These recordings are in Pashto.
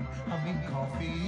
having coffee.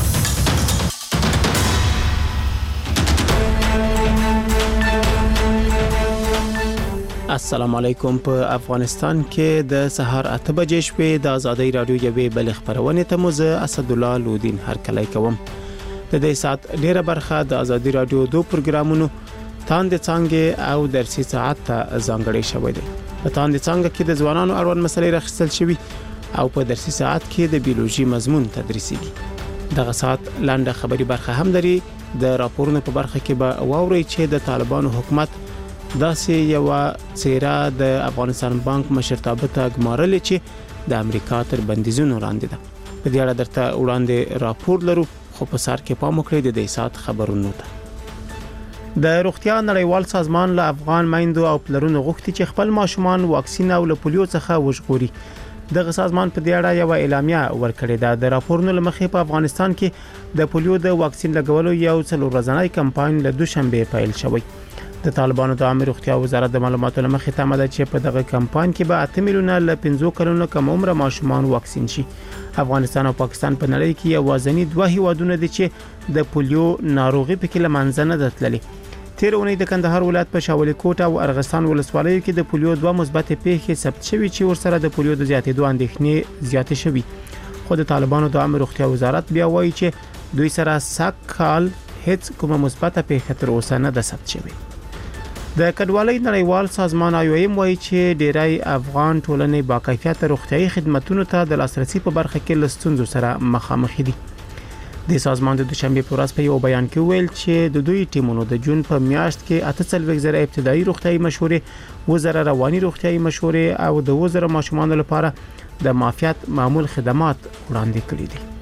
السلام علیکم. په افغانستان کې د سهار 8 بجې شپې د ازادۍ رادیو یوې بل خبرونه ته مو اسد الله لودین هرکلی کوم. د دې سات ډیره برخه د ازادۍ رادیو دوه پروګرامونو تاند څنګه او درسي ساعت ته ځانګړی شوی دی. په تاند څنګه کې د ځوانانو اړوند مسلې راخستل شوی او په درسي ساعت کې د بیولوژي مضمون تدریسيږي. دغه سات لاندې خبري برخه هم لري. د راپورونو په برخه کې به واوري چې د طالبانو حکومت داسې یو څیره د افغانستان بانک مشرتابه ته ګمارلې چې د امریکا تر بندیزونو لاندې ده. په دې اړه درته وړاندې راپور لرو، خو په سر کې پام وکړئ د دې سات خبرونو ته. د روغتیا نړیوال سازمان له افغان میندو او پلرونو غوښتي چې خپل ماشومان واکسین او له پولیو څخه وژغوري. دغه سازمان په دې اړه یو اعلامیه ورکړې ده. د راپورونو لمخې په افغانستان کې د پولیو د واکسین لګولو یو څلور ورځنی کمپاین له دوشنبه پیل شوی. د طالبانو د عامه روغتیا وزارت د معلوماتو لمخې تمه ده چې په دغه کمپاین کې به 8 میلیونه له 15 کلونو کم عمر ماشومان واکسین شي. افغانستان او پاکستان په نړۍ کې یوازینی دوه هیوادونه دي چې د پولیو ناروغي په کې لمنځه نه تللي. تیر اونۍ د کندهار ولایت په شاولي کوټ او ارغستان ولسوالیو کې د پولیو دوه مثبت پیښې ثبت شوي چې ورسره د پولیو د زیاتېدو اندېښنې زیاتې شوي. خو د طالبانو د عامه روغتیا وزارت بیا وایي چې دوی سره سکهال هیڅ کومه مثبت پیښه تر اوسه نه ده ثبت شوې. د کډوالۍ نړیوال سازمان IOM وایي چې ډیری افغان ټولنې با کیفیت روغتیايي خدماتو ته د لاسرسي په برخه کې لستونزو سره مخامخ دي. د سازمان د دوشنبه په ورځ په یو بیان کې ویل چې د دوی ټیمونو د جون په میاشت کې 48,000 ابتدایي روغتیايي مشورې، 2,000 رواني روغتیايي مشورې او د 2,000 ماشومان لپاره د معافیت معمول خدمات وړاندې کړي دي.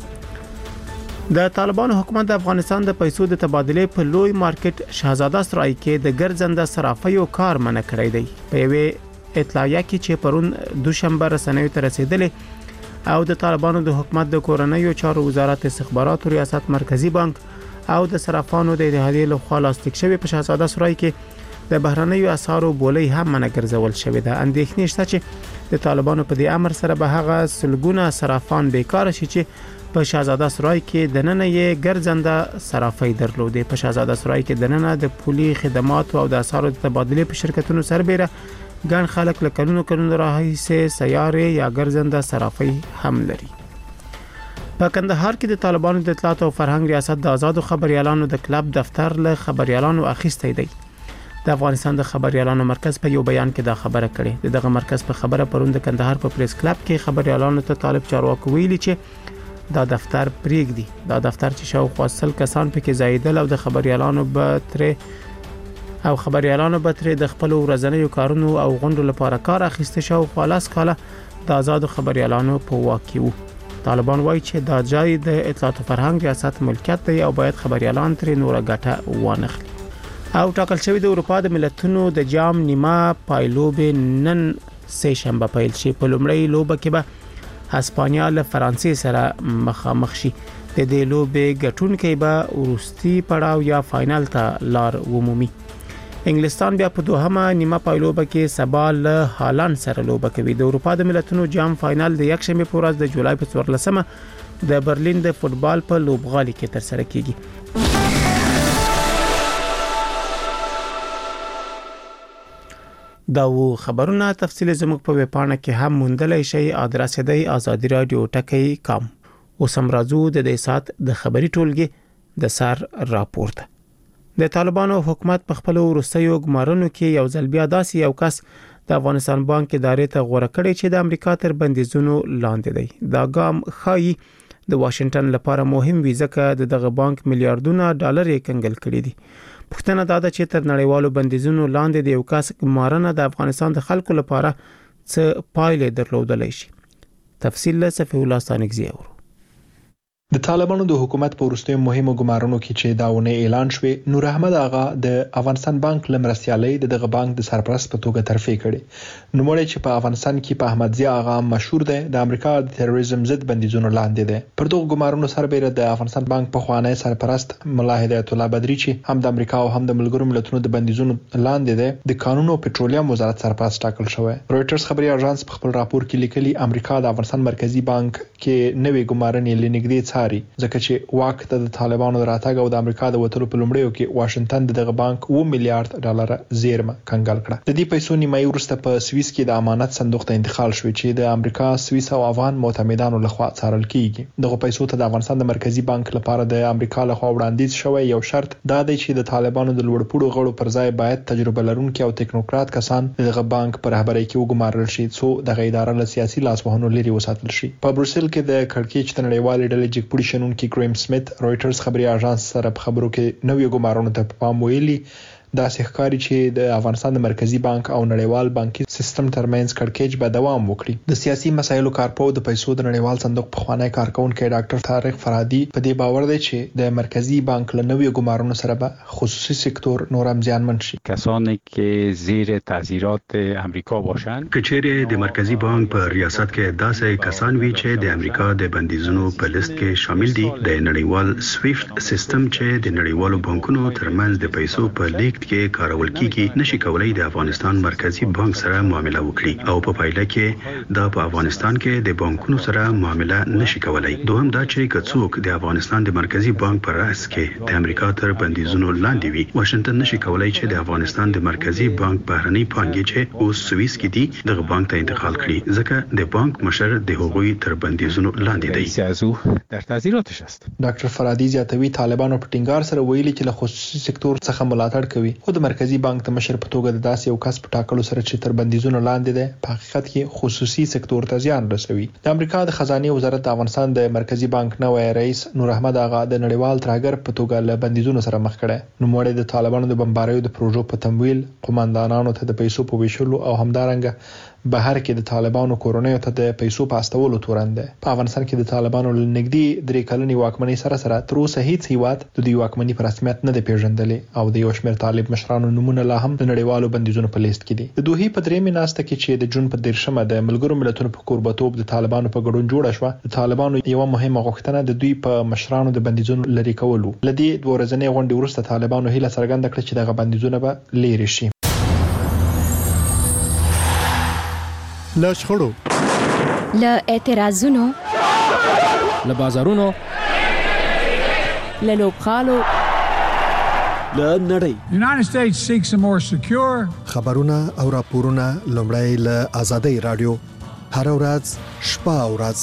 د طالبانو حکومت د افغانستان د پیسو د تبادلې په لوی مارکیټ شهزاده سرای کې د ګرځنده صرافیو کار منع کړی دی. په یوې اطلاعیه کې چې پرون دوشنبه رسنیو ته رسیدلې او د طالبانو د حکومت د کورنیو چارو وزارت استخباراتو ریاست مرکزی بانک او د صرافانو د اتحادیې لخوا لاسلیک شوی په شهزاده سرای کې د بهرنیو اسعارو بولۍ هم منع ګرځول شوې ده. اندېښنې شته چې د طالبانو په دې امر سره به هغه سلګونه صرافان بیکار شي چې په شهزاده سرای کې د نن یې ګرځنده صرافي درلودې. په شهزاده سرای کې د نن د پولي خدمات او د اسعارو د تبادلې په شرکتونو سربېره ګڼ خلک له کلونو راهیسې سیارې یا ګرځنده صرافي هم لري. په کندهار کې د طالبانو د اطلاعات او فرهنګ ریاست د آزادو خبريالانو د کلب دفتر له خبريالانو اخیستی دی. د افغانستان د خبريالانو مرکز په یو بیان کې دا خبره کړې. دغه مرکز په خبره پروند د کندهار په پریس کلب کې خبريالانو ته طالب چارواکو ویلي چې دا دفتر پریږدي. دا دفتر چې شاوخوا 100 کسان پکې زایدل او د خبريالانو به تر د خپل ورځنیو کارونو او غونډو لپاره کار اخیسته شاوخوا 10 کاله د آزادو خبريالانو په واکې وو. طالبان وایي چې دا ځای د اطلاعات او فرهنګ ریاست ملکیت دی او باید خبريالان تر نور ګټه وانخلي. او ټاکل شوی د اروپا د ملتونو د جام نیمه پایلوب نن سه شنبه پیل شي. په لومړی لوبه کې به اسپانیا له فرانسې سره مخامخ شي. د دې لوبې ګټونکي به وروستي پړاو یا فائنل ته لار ومومي. انګلستان بیا په دوهمه نیمه پایلوبه کې سبا له هالند سره لوبه کوي. د اروپا د ملتونو جام فائنل د یک شنبه په ورځ د جولای په 14مه د برلین د فوتبال په لوبغالي کې تر سره کیږي. دا و خبرونه تفصیل زموږ په ویبپاڼه کې هم موندلای شئ. ادرس دی azadi.radio.com. اوسم راځو د دې سات د خبري ټولګي د سر راپورته. د طالبانو حکومت په خپل وروستیو ګمارنو کې یو ځل بیا داسې یو کس د افغانستان بانک ادارې ته غوړه کړی چې د امریکا تر بندیزونو لاندې دی. دا ګام خایي د واشنگټن لپاره مهم وي ځکه دغه بانک میلیارډونه ډالر یې کنګل کړي دي. پښتنه دا ده چې تر نړیوالو بندیزونو لاندې د یو کس ګمارنه د افغانستان د خلکو لپاره څه پایلې درلودلی شي. تفصیل له صفی الله ستانکزی اورو. د د طالبانو د حکومت په وروستیو مهمو ګمارنو کې چې دا ونه اعلان شوې، نور احمد آغا د افغانستان بانک لمرستیالۍ دغه بانک د سرپرست په توګه ترفیع کړي. نو مړی چې په افغانستان کې په احمد ضیاء آغا مشهور دی، د امریکا د تروریزم ضد بندیزونو لاندې دی. پر دغه ګمارنو سربېره د افغانستان بانک په خوانی سرپرست ملا هدایت الله بدری چې هم د امریکا او هم د ملګرو ملتونو د بندیزونو لاندې دی، د قانون او پټرولیم وزارت سرپرست ټاکل شوی. رويټرز خبري اژانس په خپل راپور کې لیکلي امریکا د افغانستان مرکزی بانک کې نوې ګمارنې لنګدې څاري، ځکه چې واک ته د طالبانو راتګ او د امریکا د وټلو په لومړیو کې واشنگټن دغه بانک $1 میلیارډ زیرمه کنګال کړه. د دې پیسو نیمایي وروسته په سویس کې د امانت صندوق ته انتقال شوې چې د امریکا، سویس او افغان معتمدانو لخوا څارل کیږي. دغه پیسو ته د افغانستان د مرکزی بانک لپاره د امریکا لخوا وړاندیز شوی یو شرط دا دی چې د طالبانو د لوړپوړو غړو پر ځای باید تجربه لرونکي او ټیکنوکرات کسان دغه بانک پر رهبرۍ کې وګمارل شي، څو دغه اداره له سیاسي لاسوهنو لري وساتل شي. په بروسل کې د کړکېچ د نړیوالې ډلې جګپوړي شنونکي ګریم سمیت رويټرز خبري اژانس سره په خبرو کې نوې ګمارنو ته پام ویلي. دا ښکاري چې د افغانستان د مرکزی بانک او نړیوال بانکي سیستم ترمنځ کړکېچ به دوام وکړي. د سیاسي مسایلو کارپو د پیسو د نړیوال صندوق په خوانی کارکونکو ډاکټر طارق فرهادي په دې باور دی چې د مرکزی بانک له نوې ګمارنو سره به خصوصي سکتور نورم زیانمن شي. کسانی که زیر تاثیرات امریکا باشند، کچېره د مرکزی بانک په ریاست کې داسې کسان وي چې د امریکا د بندیزونو په لیست کې شامل دي، د نړیوال سویفت سیستم چې د نړیوالو بانکونو ترمنځ د پیسو په لیږد کې کارول کیږي، نشي کولای د افغانستان مرکزی بانک سره معامله وکړي او په پایله کې دا په افغانستان کې د بانکونو سره معامله نشي کولای. دوهم دا چې کڅوک د افغانستان د مرکزی بانک پر راس کې د امریکا تر بندیزونو لاندې وي، واشنگټن نشي کولای چې د افغانستان د مرکزی بانک بهرنۍ پانګې چې اوس سویس کې دي دغه بانک ته انتقال کړي، ځکه د بانک مشر د هغوی تر بندیزونو لاندې دی. سیاسو در تاثیراتش است. ډاکټر فرهادي زیاتوي طالبانو په ټینګار سره ویلي چې له خصوصي سکتور څخه ملاتړ کوي، خو د مرکزی بانک د مشر په توګه د داسې یو کس په ټاکلو سره چې تر بندیزونو لاندې دی، په حقیقت کې خصوصي سکتور ته زیان رسوي. د امریکا د خزانه وزارت د افغانستان د مرکزی بانک نوې رئیس نور احمد آغا د نړیوال ترهګر په توګه له بندیزونو سره مخ کړي. نو مړی د طالبانو د بمباریو د پروژو په تمویل، قومندانانو ته د پیسو په ویشلو او همدارنګه بهر کې د طالبانو کورونیو ته د پیسو په استولو تورن ده. په افغانستان کې د طالبانو لنګدي 3 کلنې واکمنۍ سره تر اوسه هیڅ هیواد د دوی واکمنۍ په رسمیت نه دی پیژندلې او د یو شمېر طالب مشرانو نمونه لا هم د نړیوالو بندیزونو په لیست کې دي. د دوی په درېمه ناسته کې چې د جون په 13مه د ملګرو ملتونو په کوربتوب د طالبانو په ګډون جوړه شوه، د طالبانو یو مهمه غوښتنه د دوی په مشرانو د بندیزونو لري کولو. لدی 2 ورځې غونډې وروسته طالبانو هیله څرګنده کړه چې دغه بندیزونه به لري شي. له شخړو، له اعتراضونو، له بازارونو، له لوبغالو، له نړۍ. United States seeks a more secure. خبرونه او راپورونه لومړی له آزادۍ رادیو هر ورځ شپه او ورځ.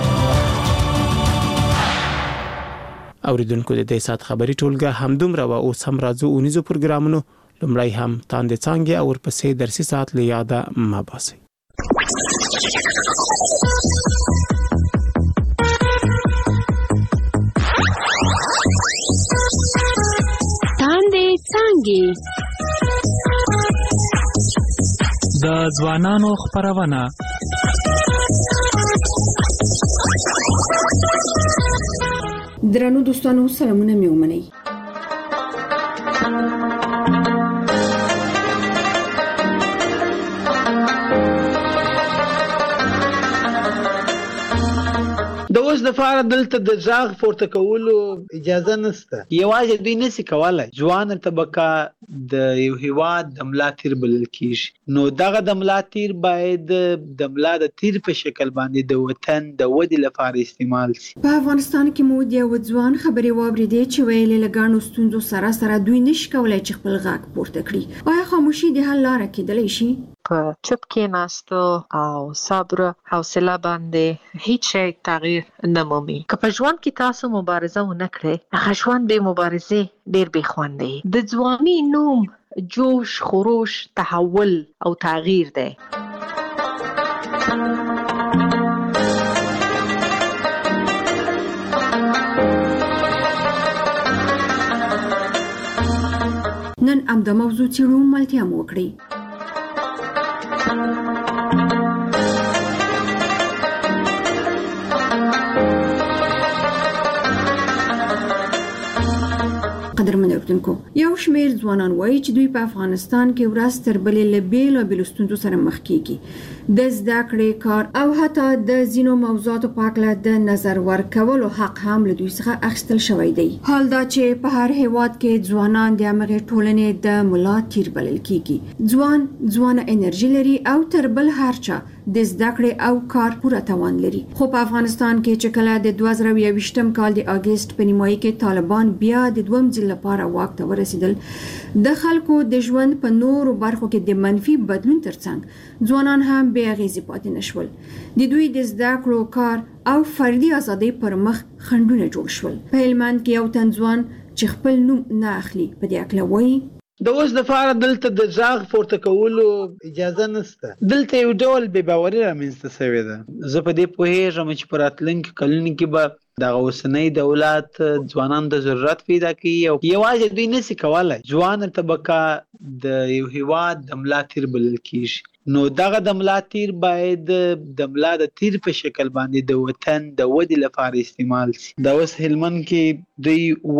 اوریدونکو د دې سات خبري ټولګه همدومره و اوس هم راځو اونیزو پروګرامونو لومړی هم تاند څنګه او ورپسې درسي سات له یاده ما باسي. تاندې څنګه د ځوانانو خبرونه درنو دوستانو سلامونه مې ومنئ. د اوس د فار دلته د ځاغ پورته کولو اجازه نشته. یوازې دوی نشي کولای ځوان طبقه د یو هیواد د ملا تیر بلل کیږي. نو دغه د ملا تیر باید د ملا د تیر په شکل باندې د وطن د ودی لپاره استعمال شي. په افغانستان کې مو د یو ځوان خبرې واوریدې چې ویلې لګانو ستونزو سره دوی نشي کولای چې خپل غږ پورته کړي. آیا خاموشي د حل لاره کېدلی شي؟ په چوپ کې ناستو او صبر حوصله باندې هیڅ شی تغییر نه مومي. که په ژوند کې تاسو مبارزه ونه کړئ، هغه ژوند به مبارزه ډیر بې خوند دی. د ځواني نوم جوش، خروش، تحول او تغییر دی. نن امدا موضوع چیرو ملتیا مو وکړي. قدرمن اوردونکو یو شمیر ځوانان وایي چې دوی په افغانستان کې ورځ تر بلې له بیلابېلو ستونزو سره مخ کیږي د زده کړې کار او حتی د ځینو موضوعاتو په اړه د نظر ورکولو حق هم له دوی څخه اخیستل شوی دی. حال دا چې په هر هیواد کې ځوانان د هغې ټولنې د ملا تیر بلل کیږي. ځوانه انرژي لري او تر بل هر چا د زده کړې او کار پوره توان لري. خو په افغانستان کې چې کله د 2021م کال د اگست په نیمایي کې طالبان بیا د دویم ځل لپاره واک ته ورسېدل، د خلکو د ژوند په نورو برخو کې د منفي بدلون ترڅنګ ځوانان هم بې اغېزې پاتې نشول. د دوی د زده کړو، کار او فردي ازادۍ پر مخ خنډونه جوړ شول. په هلمند کې یو تن ځوان چې خپل نوم نه اخلي په دې اړه وایي د اوس د فاره دلته د ځاغ پورته کولو اجازه نشته. دلته یو ډول بې باوري رامنځته شوې ده. زه په دې پوهېږم چې په راتلونکي کلونو کې به دغه اوسنی دولت ځوانانو ته ضرورت پیدا کوي او یوازې دوی نشي کولی. ځوانه طبقه د یو هیواد د ملا تیر بلل کېږي. نو دغه د ملا تیر باید د ملا د تیر په شکل باندې د وطن د ودې لپاره استعمال شي. دا اوس هلمند کې دوی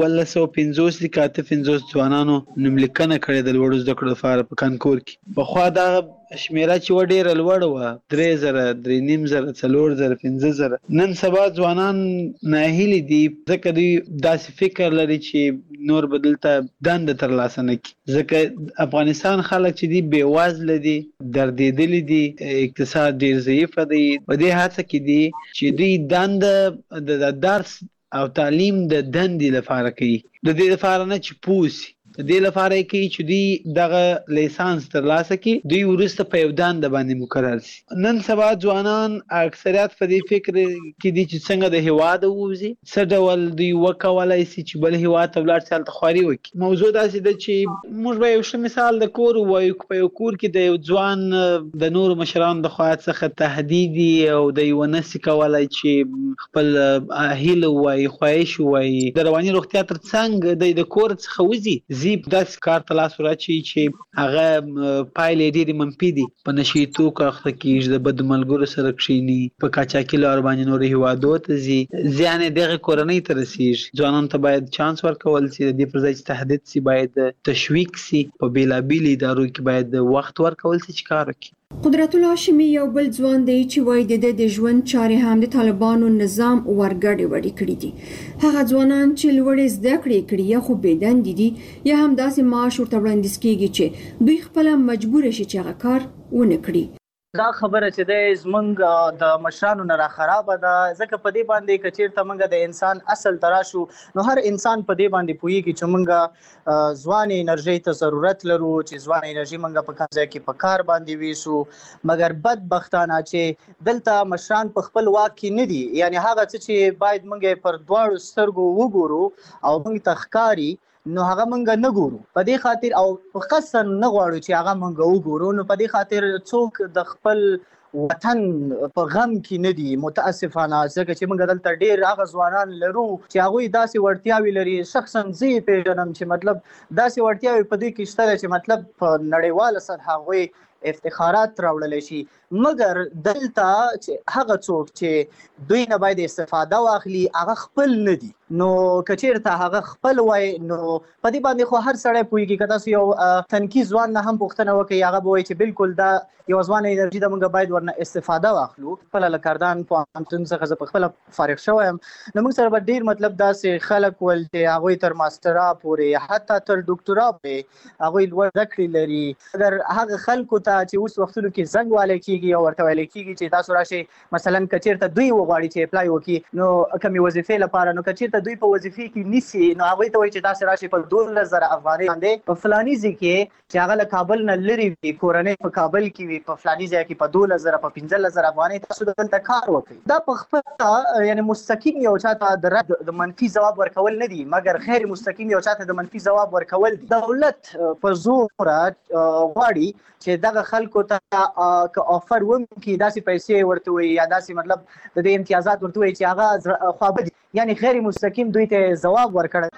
1950 ځوانانو نوملیکنه کړې د لوړو زده کړو لپاره په کانکور کې. پخوا دغه شمیره چې و ډېره لوړه وه، 3000 3500 4000 5000. نن سبا ځوانان ناهیلي دي ځکه دوی داسې فکر لري چې نور به دلته دنده ترلاسه نه کړي. ځکه افغانستان خلک چې دي بېوزله دي، دردېدلي دي، اقتصاد ډېر ضعیفه دی. په دې هڅه کې دي چې دوی دنده د درس او تعلیم د دندې لپاره کوي، د دې لپاره نه چې پوه سي. د دې لپاره کوي چې دوی دغه لیسانس ترلاسه کړي، دوی وروسته په یو دنده باندې مقرر شي. نن سبا ځوانان اکثریت په دې فکر کې دي چې څنګه د هیواده ووځي، څه ډول دوی وکولای شي چې بل هیواد ته ولاړ شي هلته خواري وکړي. موضوع داسې ده چې موږ به یو ښه مثال د کور ووایو. په یو کور کې د یو ځوان د نورو مشرانو د خوا څخه تهدید او دی ونسي کولای چې خپل هیله ووایي، خواهش ووایي، د رواني روغتیا تر څنګ دی د کور څخه وځي، داسې کار ته لاس ورچي چې هغه پایلې ډېرې منفي دي. په نشي توکو اخته کېږي، د بدو ملګرو سره کښېني، په قاچاقي لارو باندې نورو هیوادو ته ځي، زیان یې دغې کورنۍ ته رسېږي. ځوانانو ته باید چانس ورکول شي، د دې پر ځای چې تهدید شي باید تشویق شي. په بېلابېلو ادارو کې باید وخت ورکول شي چې کار وکړي. قدرت الله هاشمي یو بل ځوان دی چې وایي د ژوند چارې هم د طالبانو نظام ورګډې وړې کړي دي. هغه ځوانان چې لوړې زده کړې کړي یا خو بېدندې دي یا هم داسې معاش ورته وړاندیز کېږي چې دوی خپله مجبوره شي چې هغه کار ونه کړي. دا خبره چې د زمونږ د مشرانو نه را خرابه ده، ځکه په دې باندې که چېرته موږ د انسان اصل ته راشو نو هر انسان په دې باندې پوهېږي چې موږ ځوانې انرژۍ ته ضرورت لرو، چې ځوانه انرژي موږ په کوم ځای کې په کار باندې ویسو. مګر بدبختانه چې دلته مشران په خپل واک کې نه دي، یعنی هغه څه چې باید موږ پر دواړو سترګو وګورو او موږ ته ښکاري نو هغه مونږ نه ګورو. په دې خاطر او په قصد نه غواړو چې هغه مونږ وګورو. نو په دې خاطر څوک د خپل وطن په غم کې نه دي متاسفانه، ځکه چې موږ دلته ډېر هغه ځوانان لرو چې هغوی داسې وړتیاوې لري. شخصا زه یې پېژنم چې مطلب داسې وړتیاوې په دې کې شته چې مطلب په نړیواله سطحه هغوی افتخارات راوړلی شي. مګر دلته چې هغه څوک چې دوی نه باید استفاده واخلي هغه خپل نه دي. نو که چېرته هغه خپل وای نو په دې باندې خو هر سړی پوهېږي. که تاسو یو تنکي ځوان نه هم پوښتنه وکړئ هغه به وایي چې بالکل دا یو ځوانه انرژي ده، موږ باید ورنه استفاده واخلو. خپله له کردان پوهنتون څخه زه پخپله فارغ شوی یم. نو موږ سره به ډېر مطلب داسې خلک ول چې هغوی تر ماسټرا پورې حتی تر ډاکټرا پورې هغوی لوړ زده کړې لري. اگر هغه خلکو ته چې اوس وختونو کې زنګ والی کېږي او ورته ویلی کېږي چې تاسو راشئ مثلا که چېرته دوی وغواړي چې اپلای وکړي نو کومې وظیفې لپاره، نو که چېرته دوی په وظیفې کې نیسي نو هغوی ته وایي چې تاسې راشئ په 12,000 افغانۍ باندې په فلاني ځای کې چې هغه له کابل نه لرې وي، کورنۍ په کابل کې وي، په فلاني ځای کې په 12,000 په 15,000 افغانۍ تاسو دلته کار وکړئ. دا په خپله یعنې مستقیم یو چا ته د رد د منفي ځواب ورکول نه دي، مګر غیر مستقیم یو چا ته د منفي ځواب ورکول دي. دولت په زوره غواړي چې دغه خلکو ته که آفر وکړي داسې پیسې ورته وایي یا داسې مطلب د دې امتیازات ورته وایي چې هغه خوابه دي، یعنې غیر مستقیم دوی ته ځواب ورکړی.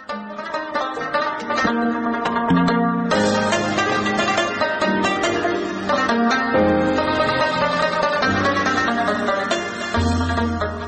په ولسي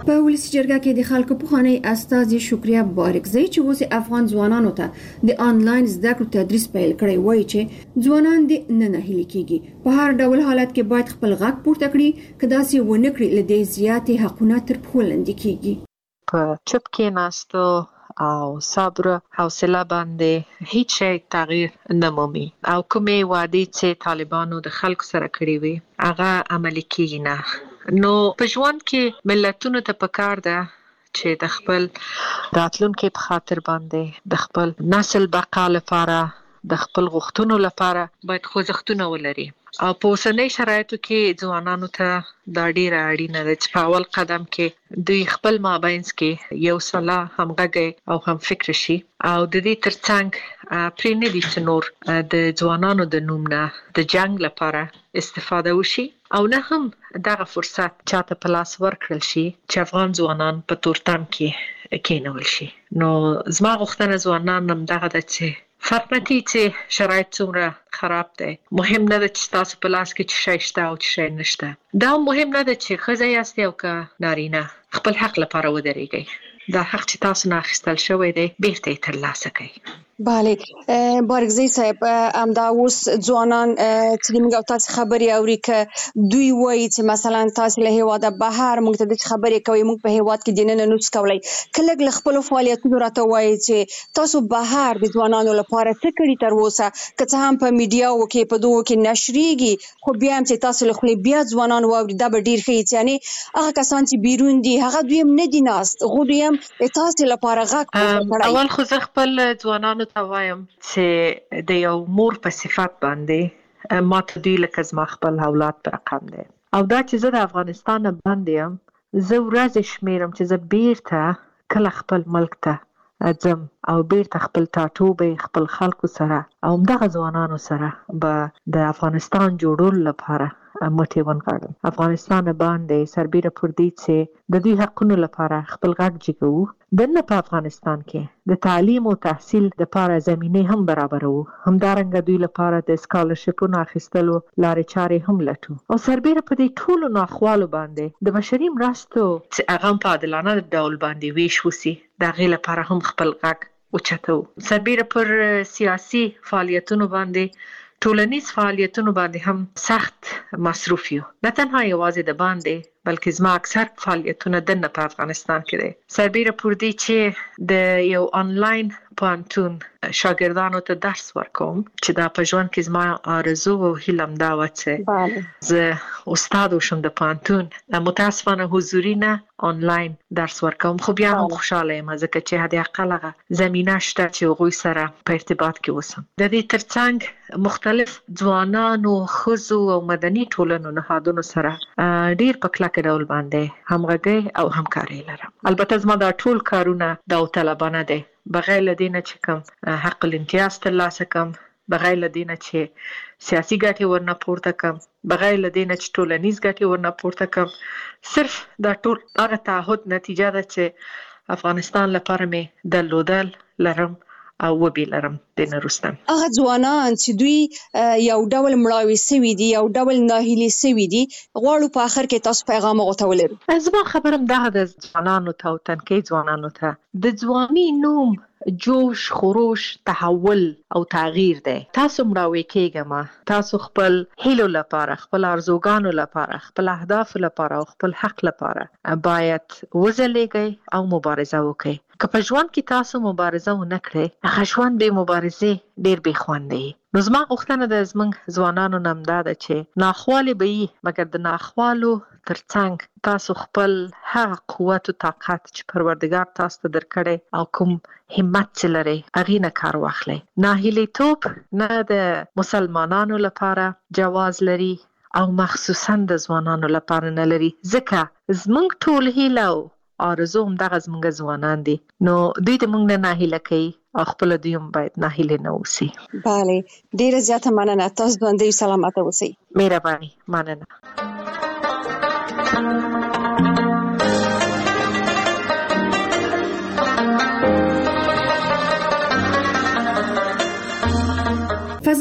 جرګه کې د خلکو پخوانی استازي شکریا بارکزی چې اوس افغان ځوانانو ته د آنلاین زده کړو تدریس پیل کړی وایي چې ځوانان د نه هلي کېږي په هر ډول حالت کې باید خپل غږ پورته کړي کدا چې ونه کړي لدې زیاتې حقونه تر پښو لاندې کېږي په چپ کې ناستو او صبر حوصله باندې هیڅ شی تغییر نه مومي او کومې وعدې چې طالبانو د خلکو سره کړې وي هغه عملي کیږي نه. نو په ژوند کې ملتونو ته پکار ده چې د خپل راتلونکي په خاطر باندې د خپل نسل بقا لپاره د خپل غوښتنو لپاره باید خوځښتونه ولري او په اوسنۍ شرایطو کې ځوانانو ته دا ډیره اړینه ده چې په اول قدم کې دوی خپل مابینځ کې یو سلا همغږي او هم فکر شي او د دې ترڅنګ پرې نه دي چې نور د ځوانانو د نوم نه د جنگ لپاره استفاده وشي او نه هم دغه فرصت چاته په لاس ورکړل شي چې افغان ځوانان په تورتم کې کېنول شي. نو زما غوښتنه ځوانان هم دغه ده چې فرق نه کوي چې شرایط څومره خراب دی، مهم نه ده چې تاسو په لاس کې چې شی شته او چې شی نشته. دا مهم نه ده چې ښځه یاست او که نارینه خپل حق لپاره ودرېږئ. دا حق چې تاسو نه اخیستل شوی دی بیرته یې ترلاسه کړئ. بله بارکزی صاحب همدا اوس ځوانان چې موږ او تاسو خبرې اوري که دوی وایي چې مثلا تاسو له هیواده بهر موږ ته د خبرې کوي موږ په هیواد کې دینه نوڅ کولای کله له خپل فعالیتونو راته وایي چې تاسو بهر د ځوانانو لپاره څه کړی تر اوسه که څه هم په میډیاو کې په دوه کې نشریږي خو بیا هم چې تاسو له خپل بیا ځوانان واوري دا به ډیر ښه یعنی هغه کسان چې بیرون دي هغه دوی هم نه دي ناست خو دوی هم تاسو لپاره غږ کوي. اول خو زه خپل ځوانانو ته وایم چې د یو مور په صفت باندې ما ته دوی لکه زما خپل اولاد په رقم دی او دا چې زه د افغانستان باندې یم زه ورځې شمیرم چې زه بیرته کله خپل ملک ته ځم او بیرته خپل ټاټوبې خپل خلکو سره او همدغه ځوانانو سره به د افغانستان جوړولو لپاره مټې ونغاړم. افغانستان باندې سربیره پر دې چې د دوی حقونو لپاره خپل غږ جګوو دنه په افغانستان کې د تعلیم او تحصیل لپاره زمینه هم برابرو همدارنګه دوی لپاره د سکالرشپونو اخیستلو لارې چارې هم لټو او سربیره په دې ټولو ناخوالو باندې د بشري مرستو چې هغه په عادلانه ډول باندې ویش وسی د غي لپاره هم خپل غږ اوچتو. سربیره پر سیاسي فعالیتونو باندې ټولنیز فعالیتونو باندې هم سخت مصروف یو نه تنها یوازې د باندې بلکې زما اکثر فعالیتونه دنه په افغانستان کې دي. سربیره پر دې چې د یو آنلاین پوهنتون شاګردانو ته درس ورکوم چې دا په ژوند کې زما آرزو او هیله همدا وه چې زه استاد وشم د پوهنتون متاسفانه حضوري نه آنلاین درس ورکوم خو بیا هم خوشاله یم ځکه چې حد اقل هغه زمینه شته چې هغوی سره په ارتباط کې اوسم. د دې ترڅنګ مختلف ځوانانو ښځو او مدني ټولنو نهادونو سره ډیر په کلکه ډول باندې همغږي او همکاري لرم. البته زما دا ټول کارونه داوطلبانه دي بغیر له دې نه چې کوم حق الامتیاز ترلاسه کوم بغیر له دې نه چې سیاسي ګټې ورنه پورته کوم بغیر له دې نه چې ټولنیز ګټې ورنه پورته کوم صرف دا ټول هغه تعهد نتیجه ده چې افغانستان لپاره مې درلودل لرم او وبې لرم د نورستان. هغه ځوانان چې دوی یو ډول مړاوي سوي دي یو ډول ناهیلي سوي دي غواړو په اخر کې تاسو پیغام غوښتولرو. زما خبرم دا د ځوانانو ته او تنکي ځوانانو ته د ځواني نوم جوش خروش تحول او تغییر دی. تاسو مړاوي کېږئ تاسو خپل هیلو لپاره خپل ارزوګانو لپاره خپل اهداف لپاره او خپل حق لپاره باید وځلېږئ او مبارزه وکړئ. که په ژوند کې تاسو مبارزه ونه کړئ هغه ژوند بې مبارزې ډېر بې خوندې. نو زما غوښتنه د زموږ ځوانانو نه همدا ده چې ناخوالې به وي مګر د ناخوالو ترڅنګ تاسو خپل هغه قوت او طاقت چې پروردګار تاسو ته درکړی او کوم همت چې لرئ هغې نه کار واخلئ. ناهیلیتوب نه د مسلمانانو لپاره جواز لري او مخصوصا د ځوانانو لپاره نه لري ځکه زموږ ټول هیله او آرزو همدغه زموږ ځوانان دي نو دوی د موږ نه ناهیله کوي او خپل دوی هم باید ناهیله نه اوسي. بله ډیره زیاته مننه تاسو باندې سلامته اوسئ. مهرباني مننه. فضل احمد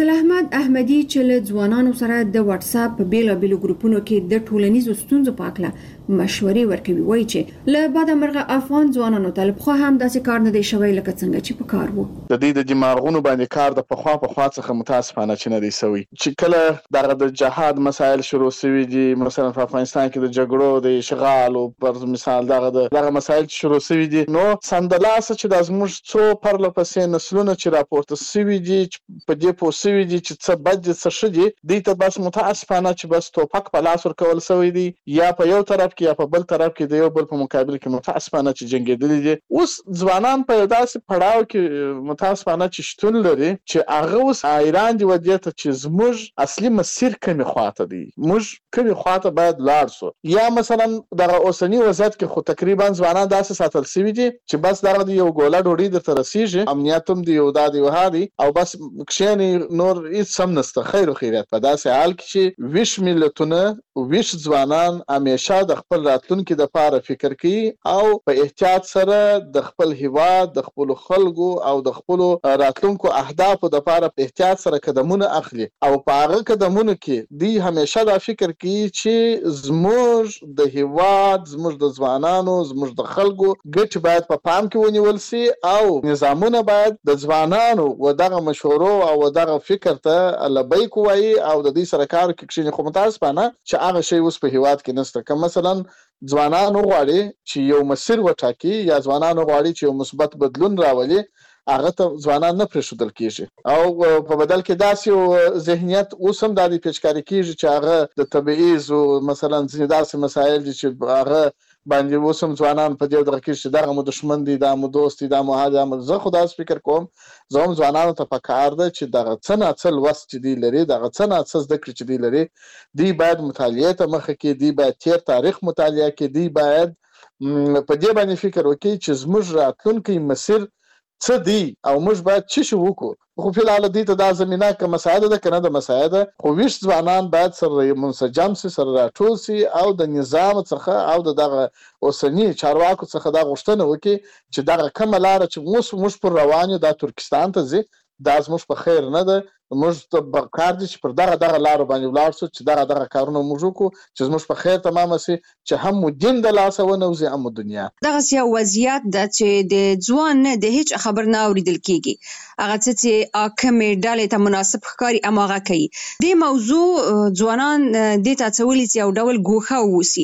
محمد احمدي چې له ځوانانو سره د واتس اپ په بیلابیلو ګروپونو کې د ټولنیزو ستونزو په اړه مشورې ورکوي، وایي چې له بعد مرغه افغان ځوانانو ته خو هم داسې کار نه دی شوی لکه څنګه چې په کار وو. د دې د دماغونو باندې کار د پخوا څخه متاسفانه چې نه دی سوی، چې کله دغه د جهاد مسایل شروع شوي دي، مثلا په افغانستان کې د جګړو د اشغال او پر مثال دغه مسایل شروع شوي دي، نو سندلاسه چې د زموږ څو پرله پسې نسلونه چې راپورته شوي دي په دې پوه شوي دي چې څه بد دي څه ښه دي، دوی ته بس متاسفانه چې بس توپک په لاس ورکول شوی دی، یا په یو طرف یا په بل طرف کې د یو بل په مقابل کې متاسفانه چې جنګېدلي دي. اوس ځوانان په داسې پړاو کې متاسفانه چې شتون لري چې هغه اوس ایران دی ودې ته چې زموږ اصلي مسیر کومې خواته دی، موږ کومې خواته باید لاړ شو، یا مثلا دغه اوسنی وضعیت کې خو تقریبا ځوانان داسې ساتل شوي دي چې بس دغه د یو ګوله ډوډۍ درته رسیږي، امنیت هم دی یو دا دی وها دی او بس کښېنې نور هېڅ هم نشته، خیر و خیریت. په داسې حال کې چې ویش ملتونه ویش ځوانان همیشه د خپل راتلونکي دپاره فکر کوي او په احتیاط سره د خپل هیواد د خپلو خلکو او د خپلو راتلونکو اهدافو دپاره په احتیاط سره قدمونه اخلي، او په هغه قدمونو کې دوی همیشه دا فکر کوي چې زموږ د هیواد، زموږ د ځوانانو، زموږ د خلکو ګټې باید په پام کې ونیول سي او نظامونه باید د ځوانانو و دغه مشورو او دغه فکر ته لبیک ووایي او د دوی سره کار وکړي. خو متاسفانه چې هغه شی اوس په هیواد کې نشته. که مثلا ځوانان وغواړي چې یو مسیر وټاکي یا ځوانان وغواړي چې یو مثبت بدلون راولي، هغه ته ځوانان نه پرېښودل کېږي او په بدل کې داسې یو ذهنیت اوس هم دا د پیچکاري کېږي چې هغه د تبعیض او مثلا ځینې داسې مسایل دي چې هغه باندې اوس هم ځوانان په دې ډول کې چې دغه مو دښمن دی، دا مو دوست دی، دا مو هغه دی. زه خو داسې فکر کوم زه هم ځوانانو ته پکار ده چې دغه څه ناڅه لوست چې دوی لري، دغه څه ناڅه زده کړې چې دوی لري، دوی باید مطالعې ته مخه کړي، دوی باید تیر تاریخ مطالعه کړي، دوی باید په دې باندې فکر وکړي چې زموږ راتلونکی مسیر څه دی او موږ باید څه شی وکړو. خو فی الحال دوی ته دا زمینه که مساعده ده که نه ده مساعده، خو ویش ځوانان باید سره منسجم سي، سره راټول سي او د نظام څخه او دغه اوسني چارواکو څخه دا غوښتنه وکړي چې دغه کومه لاره چې موږ پر روان یو دا ترکستان ته ځي، دا زموږ په خیر نه ده، موږ ته پکار دي چې پر دغه لارو باندې ولاړ شو، چې دغه کارونه موږ وکړو چې زموږ په خیر تمامه سي، چې هم مو دین د لاسه ونوځي هم مو دنیا. دغسې یو وضعیت ده چې د ځوان نه د هیڅ خبر نه اورېدل کېږي، هغه څه چې کومې ډلې ته مناسب ښکاري هماغه کوي. دې موضوع ځوانان دې ته هڅولي چې یو ډول ګوښه واوسي،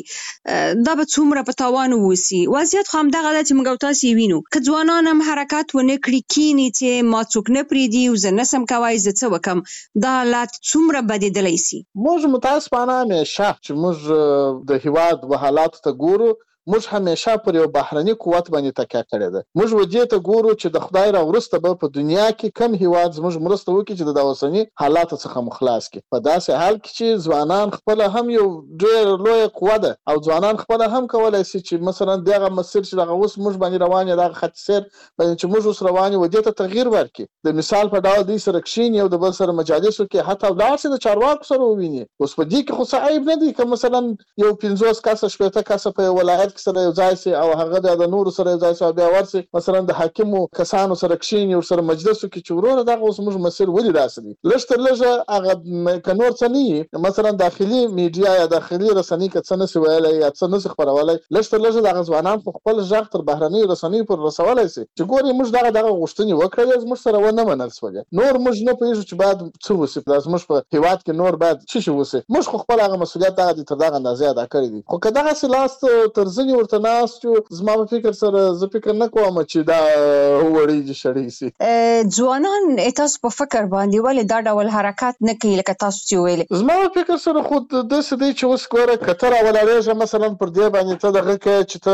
دا به څومره په تاوان واوسي. وضعیت خو همدغه ده چې موږ او تاسې یې وینو. که ځوانان هم حرکت ونه کړي، کیني چې ما څوک نه پرېږدي او زه نسم کوای، زه څه وکم، دا حالات څومره بدېدلی سي. موږ متاسفانه همیشه چې موږ د هیواد و حالاتو ته ګورو، موږ همیشه پر یو بهرني قوت باندې تکیه کړې ده. موږ ودې ته ګورو چې د خدای راوروسته به په دنیا کې کم هیواد زموږ مرسته وکړي چې د اوسني حالاتو څخه مخلاص کړي. په داسې حال کې چې ځوانان خپله هم یو ډېر لویه قوه ده او ځوانان خپله هم کولی سي چې مثلا دغه مسیر چې دغه اوس موږ باندې روان یو دغه خط سیر باندې چې موږ اوس روان یو ودې ته تغییر ورکړي. د مثال په ډول دوی سره کښېني او د بل سره مجالس وکړي، حتی ولاړ سي د چارواکو سره وویني. اوس په دې کې خو څه عیب نه دی که مثلا یو 50 کسه 60 کسه په یو ولایت کې سره یو ځای سي او هغه د نورو سره یو ځای سي او بیا ورسي مثلا د حاکمو کسانو سره کښېني ورسره مجلس وکړي چې وروره دغه اوس موږ مسیر ولې داسې دی. لږ تر لږه هغه که نور څه نه وي، مثلا داخلي میډیا یا داخلي رسنۍ که څه نسي ویلی یا څه نسي خپرولی، لږ تر لږه دغه ځوانان خو خپل غږ تر بهرنیو رسنیو پورې رسولی سي چې ګورې موږ دغه غوښتنې وکړلې، زموږ سره ونه منل شولې، نور موږ نه پوهېږو چې باید څه وسي، دا زموږ په هېواد کې نور باید څه شي وسي. موږ خو خپل هغه مسؤلیت دغه دي تر دغه اندازې ادا کړی دي. خو که دغسې لاس تر زنې ورته ناست یو، زما په فکر سره زه فکر نه کوم چې دا وړې دي شړې سي. ځوانان تاسو په فکر باندې ولې دا ډول حرکت نه کوي لکه تاسو چې ویلې؟ زما په فکر سره خو داسې دی چې اوس ګوره که ته راولاړېږه مثلا پر دې باندې ته دغه کوې چې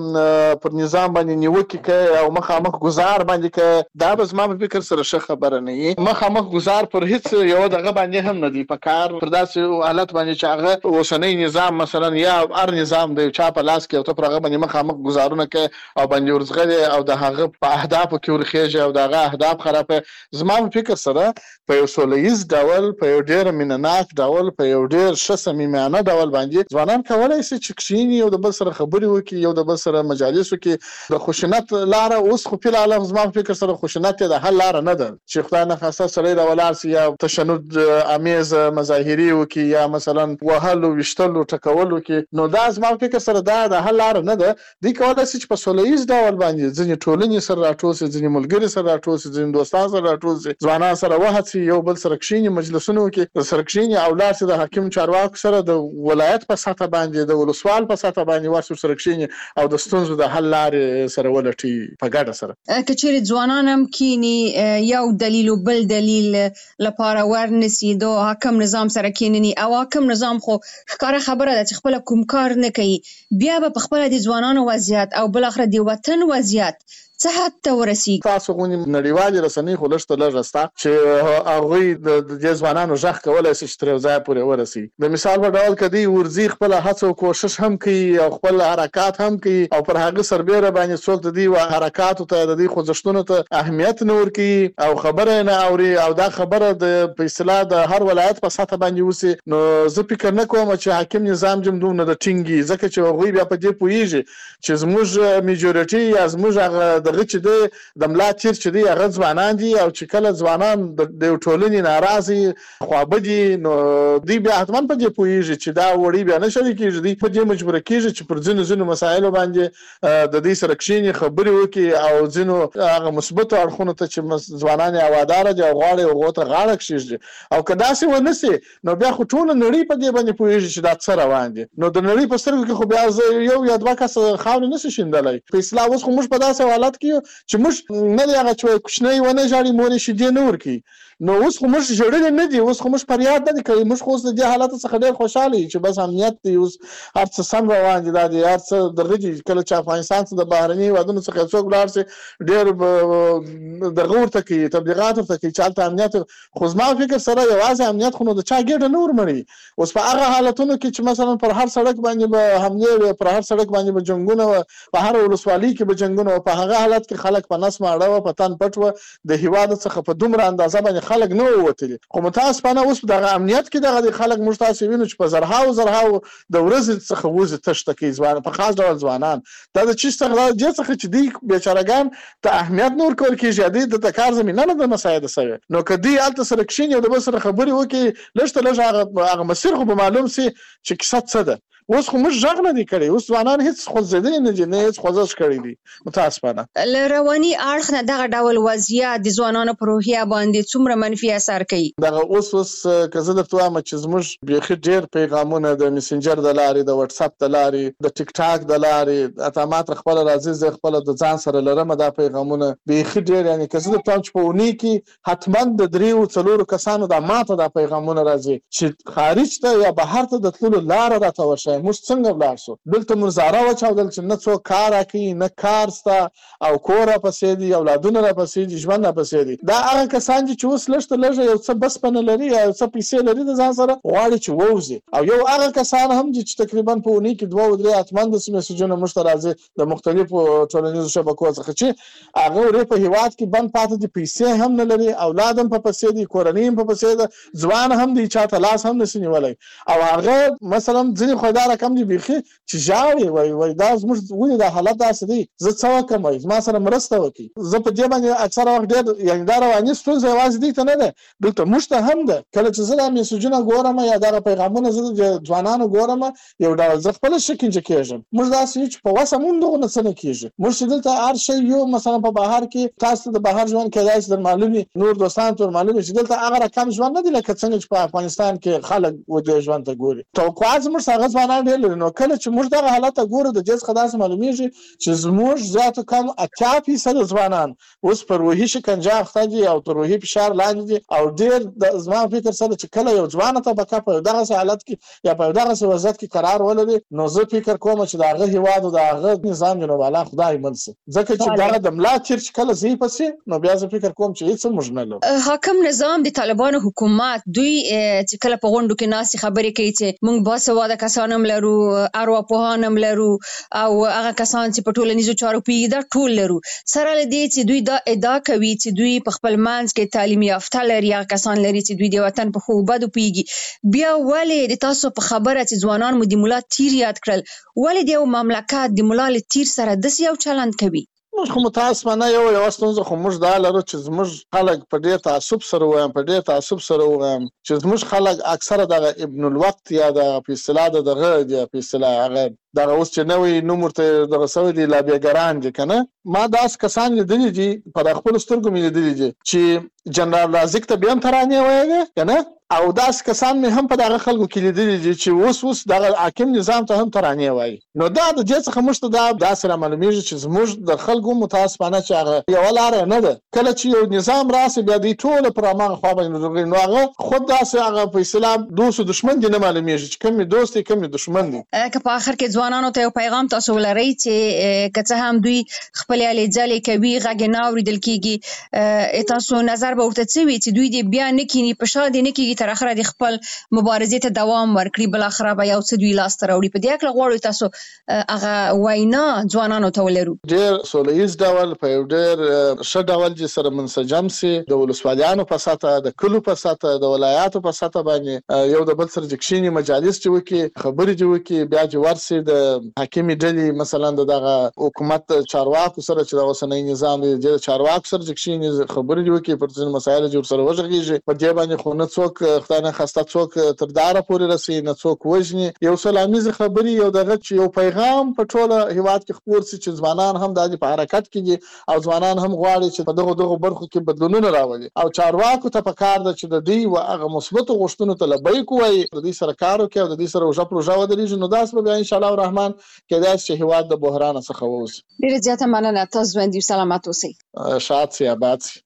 ته پر نظام باندې نیوکې کوې او مخامخ ګزار باندې کوې، دا به زما په فکر سره ښه خبره نه وي. مخامخ ګزار پر هېڅ یوه دغه باندې هم نه دی پکار، پر داسې حالت باندې چې هغه اوسنی نظام مثلا یا هر نظام د چا په لاس کې او ته پرغه باندې مخامخ گزارونه کوي او باندې ورزغلي او د هغه په اهدافو کې ورخېږي او دغه اهداف خرابه زما په فکر سره په یو سولهییز ډول په یو ډېر مینناک ډول په یو ډېر ښه صمیمانه ډول باندې ځوانان کولی شي چې کښیني یو د بل سره خبرې وکړي یو د بل سره مجالس وکړي د خشونت لاره اوس خو فی العالم زما په فکر سره خشونت د حل لاره نه ده چې خدای نه خاصه سړی راولاړ سي یا تشنج امیز مظاهري وکړي یا مثلا وهلو وشتلو ټکولو کې نو دا زما په فکر سره دا د حل لاره نه ده دوی کولی شي چې په سولهییز ډول باندې ځینې ټولنې سره راټول سي ځینې ملګري سره راټول سي ځینې دوستان سره راټول سي ځوانان سره وهڅي یو بل سره کښیني مجلسونه وکړي سره کښیني او لاړ سي د حاکم چارواکو سره د ولایت په سطح باندې د ولسوال په سطح باندې ورسره سره کښیني او د ستونزو د حل لارې سره ولټي په ګډه سره کچېرې ځوانان هم کینی یو دلیل او بل دلیل لپاره ورنسي دو حاکم نظام سره کینني او حاکم نظام خو ښکاره خبره ده چې خپل کوم کار نه کوي بیا به خپل د ځوانانو وضعیت او بل اخر د وطن وضعیت څه حد ته ورسیږي تاسو غونې نړیوالې رسنۍ خو لږ ته لږ شته چې هغوی د دې ځوانانو غږ کولی شي چې تر یو ځایه پورې ورسي د مثال په ډول که دوی ورځي خپله هڅه او کوشش هم کوي او خپل حرکات هم کوي او پر هغه سربیره باندې څوک د دوی حرکاتو ته د دوی خوځښتونو ته اهمیت نه ورکوي او خبره نه اوري او دا خبره په اصطلاح د هر ولایت په سطح باندې وسي نو زه فکر نه کوم چې حاکم نظام جم دومره د ټینګي ځکه چې هغوی بیا په دې پوهېږي چې زموږ میجورټي یا زموږ هغه دغه چې د ملا تیر چې دی هغه ځوانان دي او چې کله ځوانان د ټولنې ناراضي خوابدي نو دوی بیا حتما په دې پوهېږي چې دا وړي بیا نه شریکېږي دوی په دې مجبوره کېږي چې پر ځینو مسایلو باندې د دوی سره کښېني خبرې وکړي او ځینو هغه مثبتو اړخونو ته چې ځوانان یې هواداره دي او غواړي هغو ته غاړه کښېږدي او که داسې ونه سي نو بیا خو ټوله نړۍ په دې باندې پوهېږي چې دا څه روان دي نو د نړۍ په سترګو کې خو بیا یو یا دوه کسه خاورې نه شي شیندلی په اصطلاح اوس خو موږ په داسې حالت کې چې موږ نه دی هغه چې کوچنی ونه ژاړي مور یې شیدې نه ورکوي نو اوس خو موږ ژړلي نه دي اوس خو موږ فریاد نه دي کوي موږ خو اوس د دې حالت څخه ډېر خوشحاله یو چې بس امنیت دی اوس هر څه سم روان دي دا دی هر څه دغه دي کله چې افغانستان څخه د بهرني هېوادونو څخه څوک ولاړ سي ډېر دغه ورته کوي تبلیغات ورته کوي چې هلته امنیت خو زما فکر سره یوازې امنیت خو نو د چا ګېډه نه ورمړي اوس په هغه حالتونو کې چې مثلا پر هر سړک باندې به حملې وي پر هر سړک باندې به جنګونه وه په هر ولسوالۍ کې به جنګونه وه په هغه حالت کې خلک په نس ماړه وه په تن پټ وه د هېواد څخه په دومره اندازه باندې خلک نه ووتلي خو متاسفانه اوس دغه امنیت کې دغه خلک موږ تاسو وینو چې په زرهاو د ورځې څخه وځي تشته کوي ځوان په خاص ډول ځوانان دا د چی څخه دې څخه چې دوی بیچارهګان ته اهمیت نه ورکول کېږي دوی د کار زمینه نه ده مساعده شوې نو که دوی هلته سره کښېني او د بل سره خبرې وکړي لږ ته لږ هغه مسیر خو به معلوم سي چې کیسه څه ده اوس خو موږ غږ نه دی کړی اوس ځوانان هیڅ خوځېدلي نه دي نه هیڅ خوځښت کړی دی متاسفانه له رواني اړخ نه دغه ډول وضعیت د ځوانانو په روحیه باندې څومره منفي اثر کوي دغه اوس که زه درته وایم چې زموږ بیخي ډېر پیغامونه د میسنجر د لارې د وټساپ د لارې د ټیک ټاک د لارې اته ماته خپله راځي زه خپله د ځان سره لرم دا پیغامونه بیخي ډېر یعنې که زه درته وایم چې په اونۍ کې حتما د 3-4 کسانو دا ماته دا پیغامونه راځي چې خارج ته یا بهر ته د تللو لاره راته ورشه موږ څنګه ولاړ شو دلته موږ زاره وچاودل چې نه څوک کار راکوي نه کار سته او کور راپسې دي اولادونه راپسې دي ژوند راپسې دي دا هغه کسان دي چې اوس لږ ته لږه یو څه بسپنه لري یا یو څه پیسې لري د ځان سره غواړي چې ووځي او یو هغه کسان هم دي چې تقریبا په اونۍ کې 2-3 حتما داسې میسجونه موږ ته راځي د مختلفو ټولنیزو شبکو څخه چې هغه ورې په هېواد کې بند پاتې دي پیسې هم نه لري اولاد هم په پسې دي کورنۍ هم په پسې ده ځوان هم دی چا ته لاس هم نشي نیولی او هغه مثلا ځینې خو دا رقم دي بیخي چې ژاړي وایي دا زموږ ولې دا حالت داسې دی زه څه وکړم وایي زما سره مرسته وکړي زه په دې باندې اکثره وخت ډېر یعنې دا رواني ستونزه یوازې دوی ته نه ده دلته موږ ته هم ده کله چې زه دا میسجونه ګورم یا دغه پیغامونه زه د ځوانانو ګورم یو ډول زه خپله شکنجه کېږم موږ داسې یو چې په وسه مونږ دغه نه څه نه کېږي موږ چې دلته هر شی یو مثلا په بهر کې تاسو ته د بهر ژوند کېدای شي در معلوم وي نور دوستان ته معلوم وي چې دلته هغه رقم ژوند نه دی لکه څنګه چې په افغانستان کې خلک دې ژوند ته ګوري توقعات زموږ هغه ځوانان ډېر لري نو کله چې موږ دغه حالت ته ګورو د دې څخه داسې معلومیږي چې زموږ زیاتو کم 80% ځوانان اوس په روحي شکنجه اخته دي او تر روحي فشار لاندې دي او ډېر د زما فکر سره چې کله یو ځوانه طبقه په دغه حالت کې یا په دغه وضعیت کې قرار ولري نو زه فکر کوم چې د هغه هېواد او د هغه نظام جنوب الله خدای مل شي ځکه چې دغه د ملا تیر چې کله زی پسې نو بیا زه فکر کوم چې هیڅ موږ نه لرو حاکم نظام د طالبانو حکومت دوی چې کله په غونډو کې ناسي خبرې کوي چې موږ باسواده کسان هم هم لرو، ارواپوهان هم لرو او هغه کسان چې په ټولنیزو چارو پوهیږي دا ټول لرو. سره له دې چې دوی دا ادعا کوي چې دوی په خپل منځ کې تعلیم یافته لري، هغه کسان لري چې دوی د وطن په ښو بدو پوهیږي، بیا ولې د تاسو په خبره چې ځوانان مو د ملا تیر یاد کړل، ولې د یو مملکت د ملا له تیر سره داسې یو چلند کوي؟ موږ خو متاسفانه یو ستونزه خو موږ دا لرو چې زموږ خلک په ډېر تعصب سره وایم چې زموږ خلک اکثره د ابن الوقت یا د په اصطلاح په اصطلاح هغه دغه اوس چې نوې نوم ورته دغه سوي دي لابیګران دي کنه. ما داس کسان لیدلي دي په خپل سترګو مې لیدلي دي چې جنرال رازق ته بیا هم ترانې وایي کنه، او داس کسان مې هم په دغه خلکو کې لیدلي دي چې اوس دغه حاکم نظام ته هم ترانې وایي. نو دا د دې څخه موږ ته دا سره معلومیږي چې زموږ د خلکو متاسفانه چې هغه یو لار نه ده. کله چې یو نظام راسي بیا دی ټول پر امغه خو باندې نو هغه خود داسې هغه په اسلام دوست دشمن دي نه معلومیږي چې کوم دوست دي کوم دشمن دي. که په اخر کې ځوانانو ته یو پیغام تاسو ولرئ چې که څه هم دوی خپل هلې ځلې کوي، غږ نه اورېدل کېږي، تاسو نظر به ورته څه وي چې دوی دې بیا نه کیني، په شا دې نه کېږي تر اخره د خپل مبارزې ته دوام ورکړي، بل اخره به یو څه دوی لاسته راوړي؟ په دې هکله غواړو تاسو هغه وینا ځوانانو ته ولرو. ډېر سوله ییز ډول په یو ډېر ښه ډول چې سره منسجم سي، د ولسوالیانو په سطحه، د کلو په سطحه، د ولایاتو په سطحه باندې یو د بل سره چې کښېني، مجالس چې وکړي، خبرې چې وکړي، بیا چې ورسي د حاکمي ډلې مثلا دغه حکومت چارواکو سره چې د اوسنۍ نظام د چارواکو سره چې کښېني، خبرې وکړي، پر ځینو مسایلو چې ورسره وغږېږي. په دې باندې خو نه څوک خدای نه خواسته څوک تر داره پورې رسي، نه څوک وژني. یو سلامیزې خبرې، یو دغه چې یو پیغام په ټوله هیواد کې خپور سي چې ځوانان هم د په حرکت کې دي او ځوانان هم غواړي چې په دغه برخو کې بدلونونه راولي، او چارواکو ته پکار ده چې د دې او هغه مثبتو غوښتنو ته لبیک وایي، د دې سره کار وکړي او د دې سره وژه پروژه ودرېږي. نو داس به ان شاء الله الرحمن کېدای شي هیواد د بحران څخه ووځي. ډېره زیاته مننه، تاسو ژوندي او سلامت اوسئ. شاد سي، آباد سي.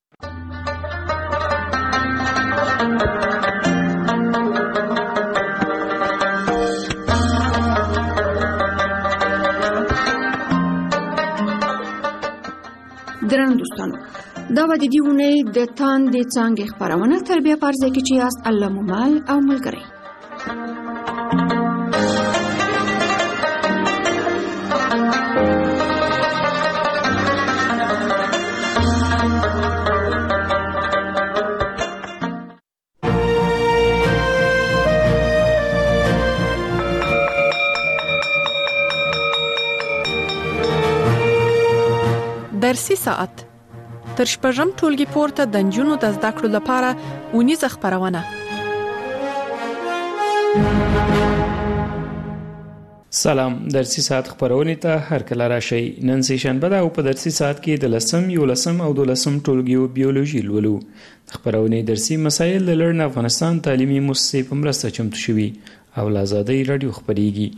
درنو دوستانو، دا به د دې اونۍ د تاندې څانګې خپرونه تر بیا په ځای کې چې یاست الله مو مل او ملګری. درسي ساعت تر شپږم ټولګي پورته د نجونو د زده کړو لپاره اونیزه خپرونه. سلام، درسي ساعت خبرونه ته هر کله راشي. نن سې شنبه ده او په درسي ساعت کې د 11 او 12 ټولګیو بیولوژي لولو. خبرونه درسي مسایل د لړن افغانستان تعلیمي مؤسسې په مرسته چمتو شوي او له آزادۍ رادیو خبريږي.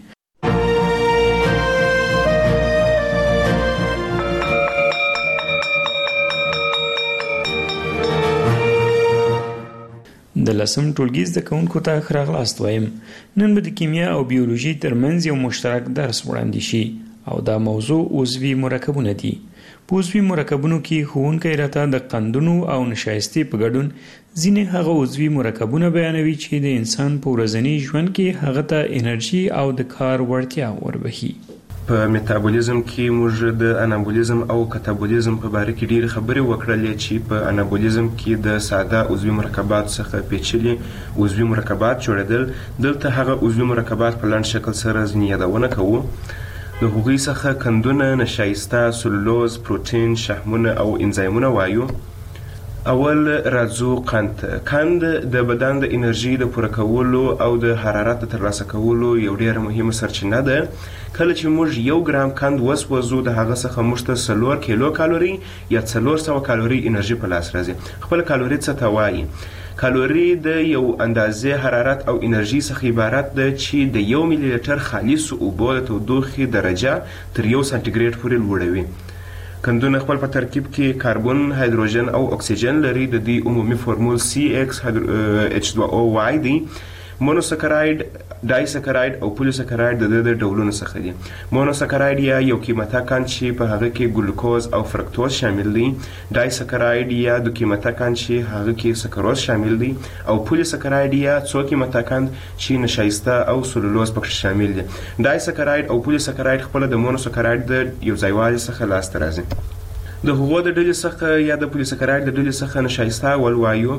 د لسم ټولګي زده کوونکو ته ښه راغلاست وایم. نن به د کیمیا او بیولوژي ترمنځ یو مشترک درس وړاندې شي او دا موضوع عضوي مرکبونه دي. په عضوي مرکبونو کې ښوونکی راته د قندونو او نشایستې په ګډون ځینې هغه عضوي مرکبونه بیانوي چې د انسان په ورځني ژوند کې هغه ته انرژي او د کار وړتیا وربخي. په میتابولیزم کې موږ د انابولیزم او کتابولیزم په باره کې ډېرې خبرې وکړلې چې په انابولیزم کې د ساده عضوي مرکبات څخه پیچلي عضوي مرکبات جوړېدل. دلته هغه عضوي مرکبات په لنډ شکل سره ځینې یادونه کوو. د هغوی څخه قندونه، نشایسته، سلولوز، پروتین، شحمونه او انزایمونه وایو. اول راځو قند د بدن د انرژي د پوره کولو او د حرارت د ترلاسه کولو یو ډېره مهمه سرچینه ده. کله چې موږ 1 ګرام قند وسوځو د هغه څخه موږ ته 4 کیلو کالوري یا 400 کالوري انرژي په لاس راځي. خپل کالوري څه ته وایي؟ کالوري د یو اندازې حرارت او انرژي څخه عبارت ده چې د 1 ملي لیټر خالص اوبو د تودوخې درجه تر 1 سانتیګریډ پورې لوړوي. قندونه خپل په ترکیب کې کاربن، هایدروجن او اکسیجن لري. د دې عمومي فورمول CxH2O دی. مونوسکراید، ډایسکراید او پولیسکراید د ډولونو څخه دي. مونوسکراید یا یو قیمته کان چې په هغه کې ګلوکوز او فرکتوز شامل دي، ډایسکراید یا دو قیمته کان چې هغه کې سکروز شامل دي، او پولیسکراید یا څو قیمته کان چې نشایسته او سلولوز پکې شامل دي. ډایسکراید او پولیسکراید خپل د مونوسکراید د یو ځایوالي څخه لاسته راځي. د هغو د ډلې څخه یا د پولیسکراید د ډلې څخه نشایسته ولوایو.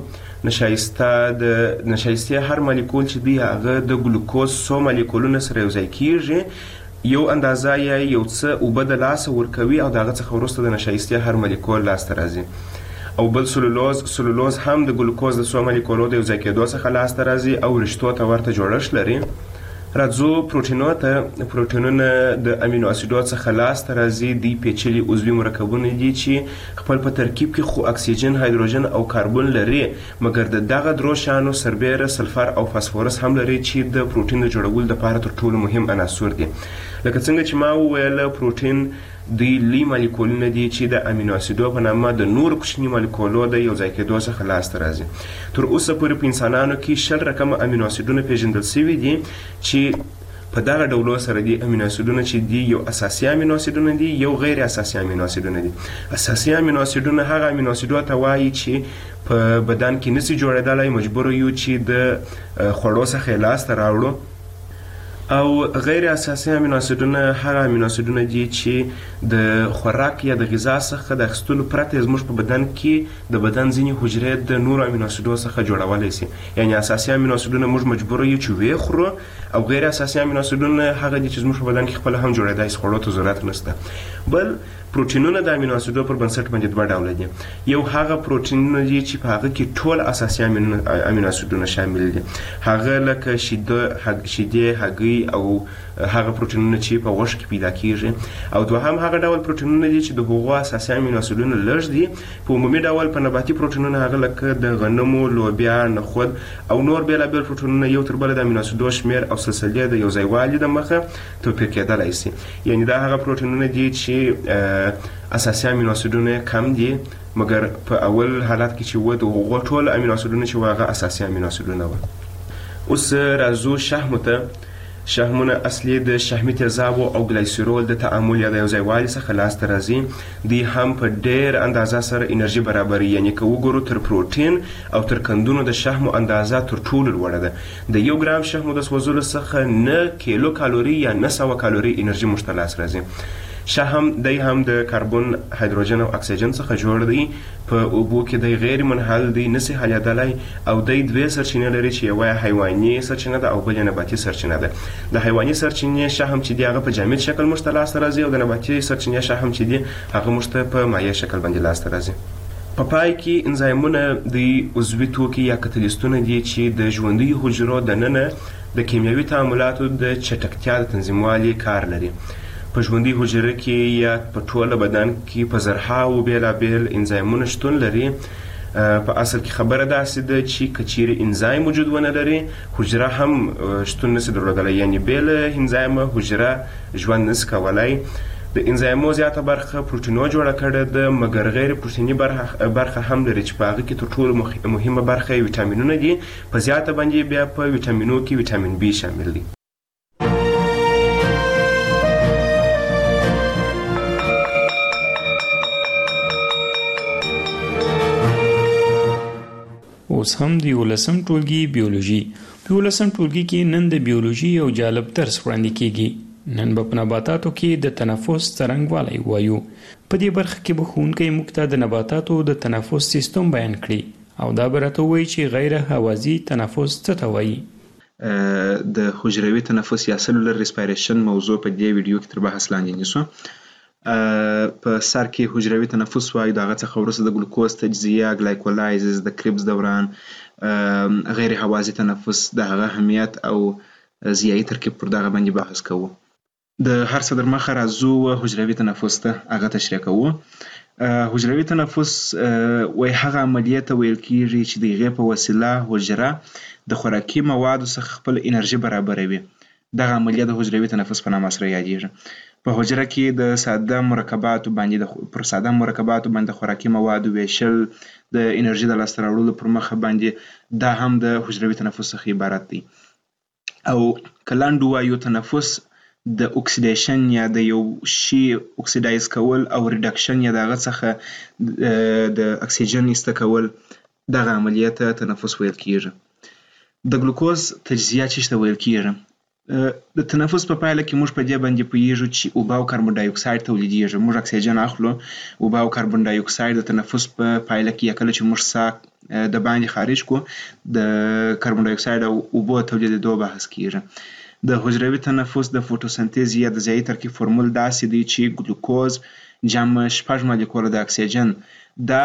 نشایستې هر مالیکول چې دی هغه د ګلوکوز څو مالیکولونه سره یو ځای کیږي، یو اندازه یا یو څه اوبه د لاسه ورکوي او د هغه څخه وروسته د نشایستې هر مالیکول لاسته راځي. او بل سلولوز هم د ګلوکوز د څو مالیکولو د یو ځای کېدو څخه لاسته راځي او رشتو ته ورته جوړښت لري. راځو پروټینونو ته. پروټینونه د امینو اسیدو څخه لاسته راځي. دوی پیچلي عضوي مرکبونه دي چې خپل په ترکیب کې خو اکسیجن، هایدروجن او کاربن لري، مګر د دغه درو شانو سربیره، سلفر او فاسفورس هم لري چې د پروټین د جوړولو لپاره تر ټولو مهم عناصر دي. لکه څنګه چې ما وویل، پروټین دوی لوی مالیکولونه دي چې د امینو اسیدو په نامه د نورو کوچني مالیکولو د یو ځای کېدو څخه لاسته راځي. تر اوسه پورې په انسانانو کې 60 رقمه امینو اسیدونه پیژندل شوي دي چې په دغه ډولو سره دي. امینو اسیدونه چې دي یو اساسي امینو اسیدونه دي، یو غیر اساسي امینو اسیدونه دي. اساسي امینو اسیدونه هغه امینو اسیدو ته وایي چې په بدن کې نشي جوړېدلی، مجبور یو چې د خوړو څخه لاسته راوړو. او غیر اساسي امینو اسیدونه هغه امینو اسیدونه دي چې د خوراک یا د غذا څخه د اخیستلو پرته زموږ په بدن کې د بدن ځینې حجرې د نورو امینو اسیدو څخه جوړولی شي. یعنی اساسي امینو اسیدونه موږ مجبور یو چې ویې خورو، او غیر اساسي امینو اسیدونه هغه دي چې زموږ په بدن کې خپل هم جوړېدای شي، خوړو ته ضرورت نشته. بل پروټینونه د امینو اسیدو پر بنسټ باندې دوه ډوله دي. یو هغه پروټینونه دي چې په هغه کې ټول اساسي امینو اسیدونه شامل دي، هغه لکه شیدې، هګۍ او هغه پروټینونه چې په غوښه کې پیدا کیږي. او دوهم هغه ډول پروټینونه دي چې د هغو اساسي امینو اسیدونه لږ دي. په عمومي ډول په نباتي پروټینونه هغه لکه د غنمو، لوبیا، نخود او نور بېلابېل پروټینونه یو تر بله د امینو اسیدو شمېر او سلسلې د یو ځایوالي د مخه توپیر کېدلی شي. یعنی دا هغه پروټینونه دي چې اساسي امینو اسیدونه کم دي، مګر په اول حالت کې چې و د هغو ټول امینو اسیدونه چې هغه اساسي امینو اسیدونه وه. اوس راځو شحمو ته. شحمونه اصلي د شحمي تیزابو او ګلایسیرول د تعامل یا د یو ځایوالي څخه لاسته راځي. دوی هم په ډېر اندازه سره انرژي برابروي. یعنې که وګورو تر پروټین او تر کندونو د شحمو اندازه تر ټولو لوړه ده. د 1 ګرام شحمو د سوځولو څخه 9 کیلو کالوري یا 900 کالوري انرژي موږ ته لاس راځي. شحم دی هم د کاربن، هایدروجن او اکسیجن څخه جوړ دی. په اوبو کې دی غیر منحل دی، نشي حلیدلی، او دی دوې سرچینې لري چې یوه حیواني سرچینه ده او بل یې نباتي سرچینه ده. د حیواني سرچینې شحم چې دی هغه په جامد شکل موږ ته لاسته راځي، او د نباتي سرچینې شحم چې دی هغه موږ ته په مایع شکل باندې لاسته راځي. په پای کې انزایمونه د عضوي توکي یا کتلیستونه دي چې د ژوندیو حجرو دننه د کیمیاوي تعاملاتو د چټکتیا د تنظیموالي کار لري. په ژوندي حجره کې یا په ټوله بدن کې په زرهاوو بېلابېل انزایمونه شتون لري. په اصل کې خبره داسې ده چې که چیرې انزایم وجود ونه لري، حجره هم شتون نشي درلودلی. یعنې بې له انزایمه حجره ژوند نشي کولی. د انزایمو زیاته برخه پروټینو جوړه کړې ده، مګر غیر پروټیني برخه هم لري چې په هغه کې تر ټولو مهمه برخه یې ویټامینونه دي. په زیاته باندې بیا په ویټامینو کې ویټامین بي شامل دی. اوس هم د 11م ټولګي بیولوژي. په 11م ټولګي کې نن د بیولوژي یو جالب درس وړاندې کیږي. نن به په نباتاتو کې د تنفس څرنګوالی وایو. په دې برخه کې به ښوونکی موږ ته د نباتاتو د تنفس سیستم بیان کړي او دا به راته ووایي چې غیر هوازي تنفس څه ته وایي. د حجروي تنفس یا سلولر ریسپایریشن موضوع په دې ویډیو کې تر بحث لاندې نیسو. په سر کې حجروي تنفس وایو، د هغه څخه وروسته د ګلوکوز تجزیه، ګلایکولایزز، د کریبس دوران، غیر هوازي تنفس، د هغه اهمیت او ضیایي ترکیب پر دغه باندې بحث کوو. د هر څه در مخه راځو حجروي تنفس ته، هغه تشریح کوو. حجروي تنفس وایي هغه عملیه ته ویل کیږي چې د هغې په وسیله حجره د خوراکي موادو څخه خپل انرژي برابروي. دغه عملیه د حجروي تنفس په نامه سره یادیږي. په حجره کې د ساده مرکباتو باندې خوراکي موادو ویشل د انرژي د لاسته راوړلو پر مخه باندې دا هم د حجروي تنفس څخه عبارت دی. او کلاندو وایو تنفس د اکسیډیشن یا د یو شی اکسیډایز کول او ریډکشن یا دغه څخه د اکسیجن ایسته کول دغه عملیات تنفس ویل کیږي. د ګلوکوز تجزیه چې ویل کیږي د تنفس په پایله کې موږ په دې باندې پوهیږو چې اوبه او کاربن ډای اکساید تولیدیږي. موږ اکسیجن اخلو، اوبه او کاربن ډای اکساید د تنفس په پایله کې کله چې موږ ساه د باندې خارج کو د کاربن ډای اکساید او اوبو تولیدېدو بحث کیږي. د حجروي تنفس د فوټوسنتیز یا د ځایی ترکیب فرمول داسې دی چې ګلوکوز جمع 6 مالیکول د اکسیجن دا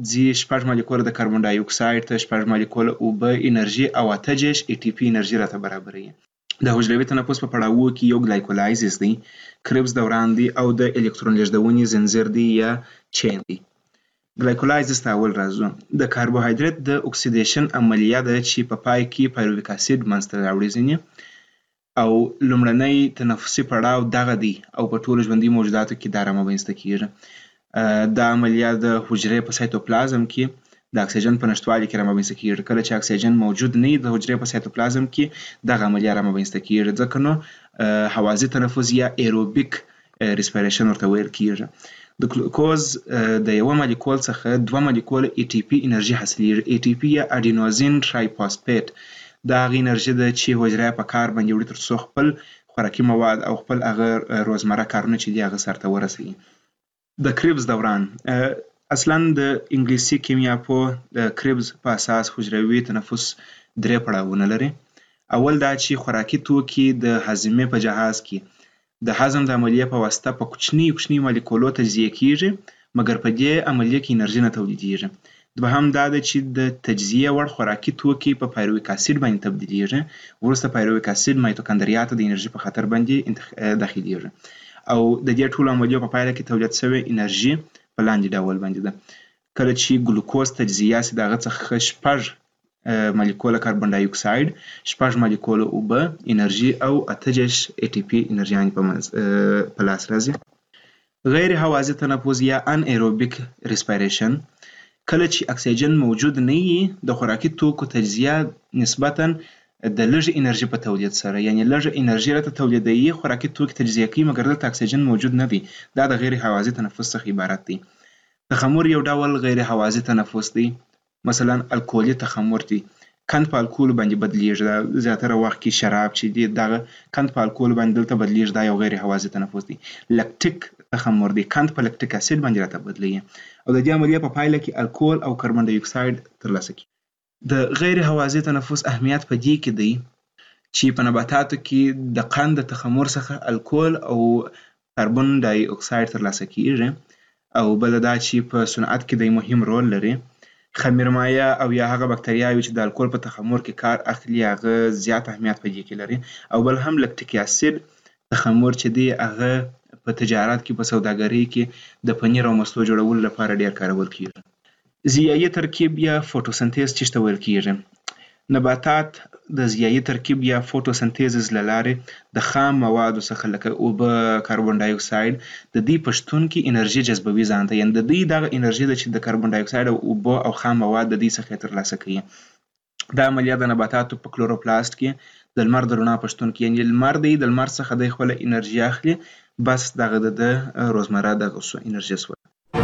6 مالیکول د کاربن ډای اکساید ته 6 مالیکول اوبه انرژي او 8 ATP انرژي راته برابروي. د حجروي تنفس په پړاو کې یو ګلایکولایزس دی، کربس دوران دی او د الکترون لیږدونې زنجیر دی یا چین دی. ګلایکولایزس ته اول راځو. د کاربوهایډریټ د اکسیډیشن عملیه ده چې په پای کې پایرویک اسید منځته راوړي ځینې او لومړنی تنفسي پړاو دغه دی او په ټولو ژوندي موجوداتو کې دا رامنځته کیږي. دا عملیه د حجرې په سایتوپلازم کې د اکسیجن په نشتوالي کې رامنځته کیږي. کله چې اکسیجن موجود نه وي د حجرې په سایتوپلازم کې دغه عملیه رامنځته کیږي. ځکه نو هوازی تنفس یا ایروبیک ریسپیریشن ورته ویل کیږي. د ګلوکوز د یو مالیکول څخه 2 مالیکول ATP انرژي حاصلېږي. ATP یا اډینوزین ټرایفاسفیټ دا هغه انرژي ده چې حجره په کار باندې وړي ترڅو خپل خوراکي مواد او خپل هغه روزمره کارونه چې دی هغه سرته ورسوي. د کربس دوران اصلا د انګلیسي کیمیا په کربس په اساس حجروي تنفس 3 پړاوونه لري. اول دا چې خوراکي توکي د هضمې په جهاز کې د هضم د عملیې په واسطه په کوچني مالیکولو تجزیه کیږي، مګر په دې عملیې کې انرژي نه تولیدیږي. دوهم دا ده چې د تجزیه وړ خوراکي توکي په پایرویک اسید باندې تبدیلیږي. وروسته پایرویک اسید مایتوکاندریا ته د انرژي په خاطر باندې داخليږي او د دې ټولو عملیو په پایله کې تولید شوی انرژي په لاندې ډول باندې ده. کله چې ګلوکوز تجزیه سي دغه څخه 6 مالیکول کاربن ډای اکساید، 6 مالیکول اوبه انرژي او 8 ATP انرژي په لاس راځي. غیر هوازی تنفس یا ان ایروبیک ریسپیریشن کله چې اکسیجن موجود نه وي د خوراکي توکو تجزیه نسبتاً د لږ انرژي په تولید سره، یعنی لږ انرژي راته تولیدوي، خوراکي توکي تجزیه کوي، مګر دلته اکسیجن موجود نه دی. دا د غیر هوازی تنفس څخه عبارت دی. تخمر یو ډول غیر هوازی تنفس دی. مثلا الکولي تخمر دی، کند په الکول باندې بدلیږي. زیاتره وخت کې شراب چې دی دغه کند په الکول باندې دلته بدلیږي. دا یو غیر هوازی تنفس دی. لکټیک تخمر دی، کند په لکټیک اسید باندې راته بدلیږي او د دې عملیې په پایله کې الکول او کاربن ډای اکساید ترلاسه کوي. د غیر هوازی تنفس اهمیت په دې کې دی چې په نباتاتو کې د قند تخمر څخه الکول او کاربن ډای اکساید ترلاسه کیږي او بل دا چې په صنعت کې د مهم رول لري. خمیرمایه او یا هغه بکتریاوي چې د الکول په تخمر کې کار اخلي هغه زیات اهمیت په دې کې لري. او بل هم لکټیک اسید تخمر چې دی هغه په تجارت کې په سوداګرۍ کې د پنیر او مستو جوړولو لپاره ډیر کارول کیږي. ضیایي ترکیب یا فوټوسنتیز چې ویل کیږي. نباتات د ضیایي ترکیب یا فوټوسنتیز له لارې د خام موادو څخه لکه اوبه، کاربن ډای اکساید د دې په شتون کې انرژي جذبوي ځان ته، یعنی د دې دغه انرژي ده چې د کاربن ډای اکساید او اوبه او خام مواد د دې څخه ترلاسه کوي. دا عملیه د نباتاتو په کلوروپلاست کې د لمر د رڼا په شتون کې، یعنی لمر دی د لمر څخه د خپل انرژي اخلي، بس دغه د روزمره دغه انرژي سو.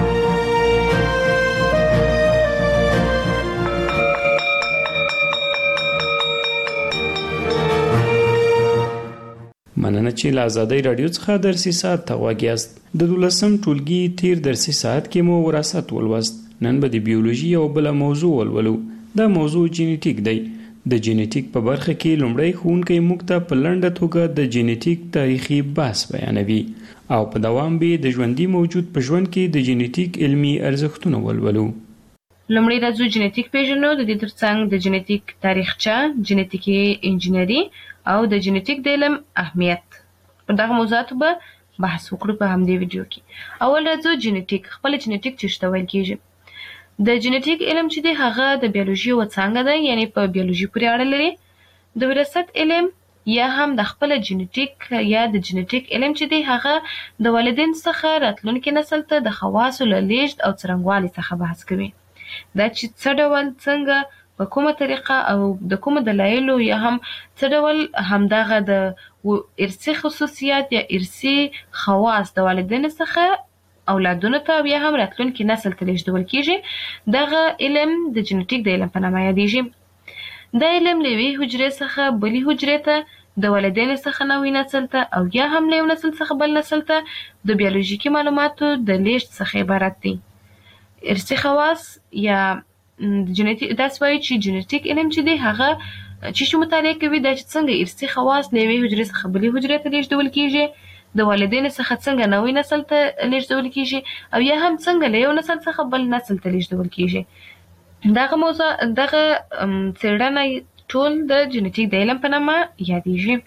مننه چې له آزادۍ رادیو څخه درسي ساعت ته غوږ یاست. د 12م ټولګي تیر درسي ساعت کې مو وراثت ولوست. نن به د بیولوژي یو بل موضوع ولولو. دا موضوع جینیټیک دی. د جینیټیک په برخه کې لومړی ښوونکی موږ ته په لنډه توګه د جینیټیک تاریخي بحث بیانوي او په دوام به د ژوندي موجود په ژوند کې د جینیټیک علمي ارزښتونه ولولو. لومړی راځو جینیټیک پیژنو، د دې ترڅنګ د جینیټیک تاریخچه، جینیټیکي انجینری او د جینیټیک د علم اهمیت. په دغه موضوعاتو به بحث وکړو په همدې ویډیو کې. اول راځو جینیټیک. خپل جینیټیک څه ویل کیږي؟ د جینیټیک علم چې دی هغه د بیولوژي یوه څانګه ده، یعنی په بیولوژي پورې اړه لري. د وراثت علم یا هم د خپل جینیټیک یا د جینیټیک علم چې دی هغه د والدین څخه راتلونکي نسل ته د خواصو له لیږد او څرنګوالي څخه بحث کوي. دا چې څه ډول څنګه په کومه طریقه او د کومه دلایلو یا هم څه ډول همدغه د ارثي خصوصیات یا ارثي خواص د والدینو څخه اولادونو ته بیا هم راتلونکي نسل ته لیږدول کیږي. دغه علم د جنټیک د علم په نامه یادیږي. دا علم له یوې حجرې څخه بلې حجرې ته د والدینو څخه نوي نسل ته او یا هم له یو نسل څخه بل نسل ته د بیولوژیکي معلوماتو د لیږد څخه عبارت دی. ارثي خواص یا جنټیک داسې وایي چې جنټیک علم چې دی هغه چې مطالعه کوي دا چې څنګه ارثي خواص له یوې حجرې څخه بلې حجرې ته لیږدول کیږي، د والدینو څخه څنګه نوی نسل ته لیږدول کیږي او یا هم څنګه له یو نسل څخه بل نسل ته لیږدول کیږي. دغه موضوع دغه څېړنه ټول د جنټیک د علم په نامه یادیږي.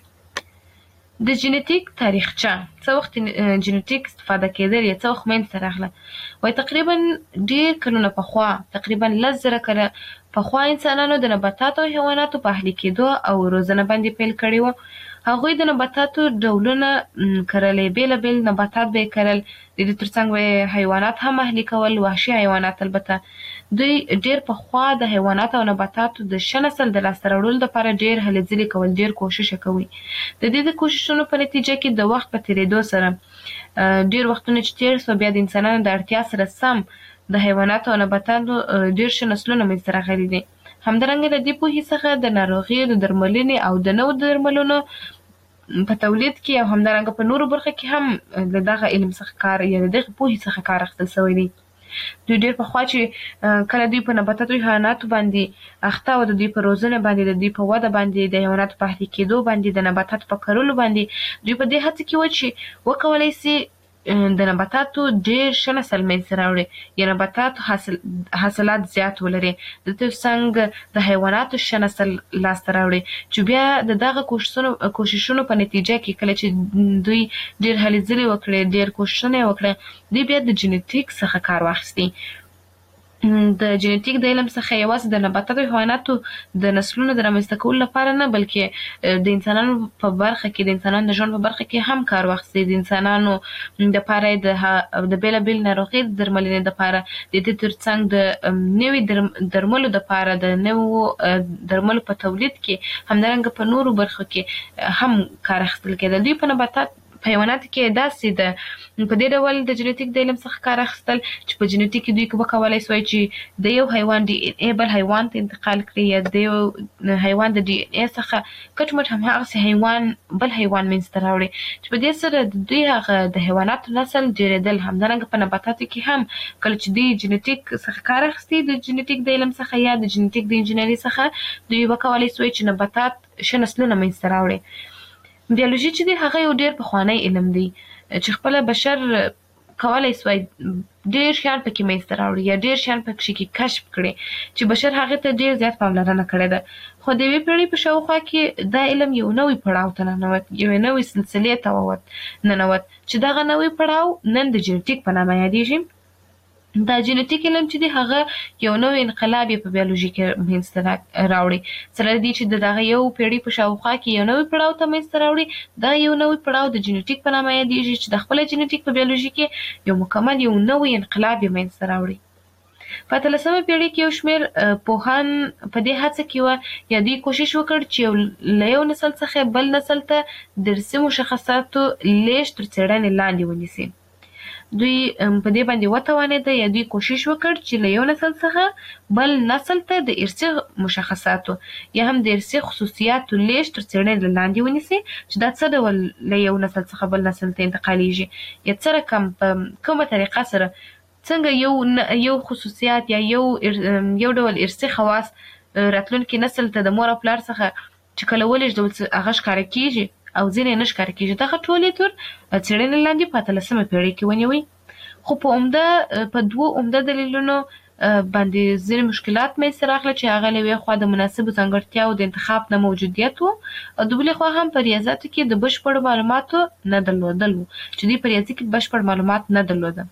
د جنټیک تاریخچه څه وخت جنټیک استفاده کېدل یا څه وخت منځته راغله؟ وایي تقریبا ډېر کلونه پخوا، تقریبا 10,000 کاله پخوا انسانانو د نباتاتو او حیواناتو په اهلي کېدو او روزنه باندې پیل کړی و. هغوی د نباتاتو ډولونه کرلې، بېلابېل نباتات به یې کرل، د دې ترڅنګ به یې حیوانات هم اهلي کول، وحشي حیوانات. البته دوی ډېر پخوا د حیواناتو او نباتاتو د ښه نسل د لاسته راوړلو دپاره ډېر هلې ځلې کول، ډېر کوښښ یې کوي. د دې د کوښښونو په نتیجه کې د وخت په تېرېدو سره ډېر وختونه چې تېر سو بیا د انسانانو د اړتیا سره سم د حیواناتو او نباتاتو ډېر ښه نسلونه منځته راغلي دي. همدارنګه د دې پوهې څخه د ناروغیو د درملنې او د نوو درملونو په تولید کې او همدارنګه په نورو برخو کې هم د دغه علم څخه کار یا د دغه پوهې څخه کار اخیستل سوی دی. دوی ډېر پخوا چې کله دوی په نباتاتو او حیواناتو باندې اخته او د دوی په روزنه باندې، د دوی په وده باندې، د حیواناتو په اهلي کېدو باندې، د نباتاتو په کرلو باندې دوی په دې هڅه کې و چې وکولی سي د نباتاتو ډېر ښه نسل منځته راوړي یا نباتاتو حاصلات زیات ولري، د ترڅنګ د حیواناتو ښه نسل لاسته راوړي چې بیا د دغه کوښښونو په نتیجه کې کله چې دوی ډېر هلې ځلې وکړې، ډېر کوښښونه یې وکړه، دوی بیا د جنټیک څخه کار واخیستی. د جنټیک د علم څخه یوازې د نباتاتو او حیواناتو د نسلونو د رامنځته کولو لپاره نه بلکې د انسانانو په برخه کې، د انسانانو د ژوند په برخه کې هم کار واخیستی. د انسانانو دپاره د بېلابېل ناروغۍ د درملنې دپاره، د دې ترڅنګ د نوي درملو دپاره، د نوو درملو په تولید کې، همدارنګه په نورو برخو کې هم کار اخیستل کېده. دوی په حیواناتو کې داسې ده په دې ډول د جنټیک د علم څخه کار اخیستل چې په جنټیک کې دوی وکولی سوی چې د یو حیوان ډي ان اے بل حیوان ته انتقال کړي یا د یو حیوان د ډي ان اے څخه کټ مټ هماغسې حیوان بل حیوان منځته راوړي چې په دې سره د دوی هغه د حیواناتو نسل ډېرېدل. همدارنګه په نباتاتو کې هم کله چې دوی جنټیک څخه کار اخیستي، د جنټیک د علم څخه یا د جنټیک د انجینري څخه دوی وکولی سوی چې نباتات ښه نسلونه منځته راوړي. بیولوژي چې دی هغه یو ډېر پخوانی علم دی چې خپله بشر کولی سوی ډېر شیان پکې منځته راوړي یا ډېر شیان پکې کې کشف کړي چې بشر هغې ته ډېر زیات پاملرنه کړې ده. خو د یوې پېړۍ په شاوخوا کې دا علم یو نوی پړاو ته ننوت، یوې نوې سلسلې ته ننوت چې دغه نوی پړاو نن د جنټیک په نامه یادیږي. دا جنټیک علم چې دی هغه یو نوی انقلاب یې په بیولوژي کې منځته راوړي، سره دې چې د دغه یو پېړۍ په شاوخوا کې یو نوی پړاو ته منځته راوړي. دا یو نوی پړاو د جنټیک په نامه یادیږي چې د خپله جنټیک په بیولوژي کې یو مکمل یو نوی انقلاب یې منځته راوړي. په 18مه پېړۍ کې یو شمېر پوهان په دې هڅه کې وه یا دوی کوښښ وکړ چې له یو نسل څخه بل نسل ته د ارثي مشخصاتو لیږد تر څېړنې لاندې ونیسي. دوی په دې باندې وتوانېده یا دوی کوښښ وکړ چې له یو نسل څخه بل نسل ته د ارثي مشخصاتو یا هم د ارثي خصوصیاتو لیږد تر څېړنې لاندې ونیسي چې دا څه ډول له یو نسل څخه بل نسل ته انتقالیږي یا څه رقم په کومه طریقه سره څنګه یو خصوصیات یا یو ډول ارثي خواص راتلونکي نسل ته د مور او پلار څخه چې کله ولېږدول هغه ښکاره کېږي او ځینې نه ښکاره کېږي. دغه ټولې تر څېړنې لاندې په 18مه پېړۍ کې ونیوئ. خو په دوو عمده دلیلونو باندې ځینې مشکلات منځته راغله چې هغه له یوې خوا د مناسبو ځانګړتیاوو د انتخاب نه موجودیت و او د بلې خوا هم په ریاضیاتو کې د بشپړو معلوماتو نه درلودل و چې دوی په ریاضي کې بشپړ معلومات نه درلوده.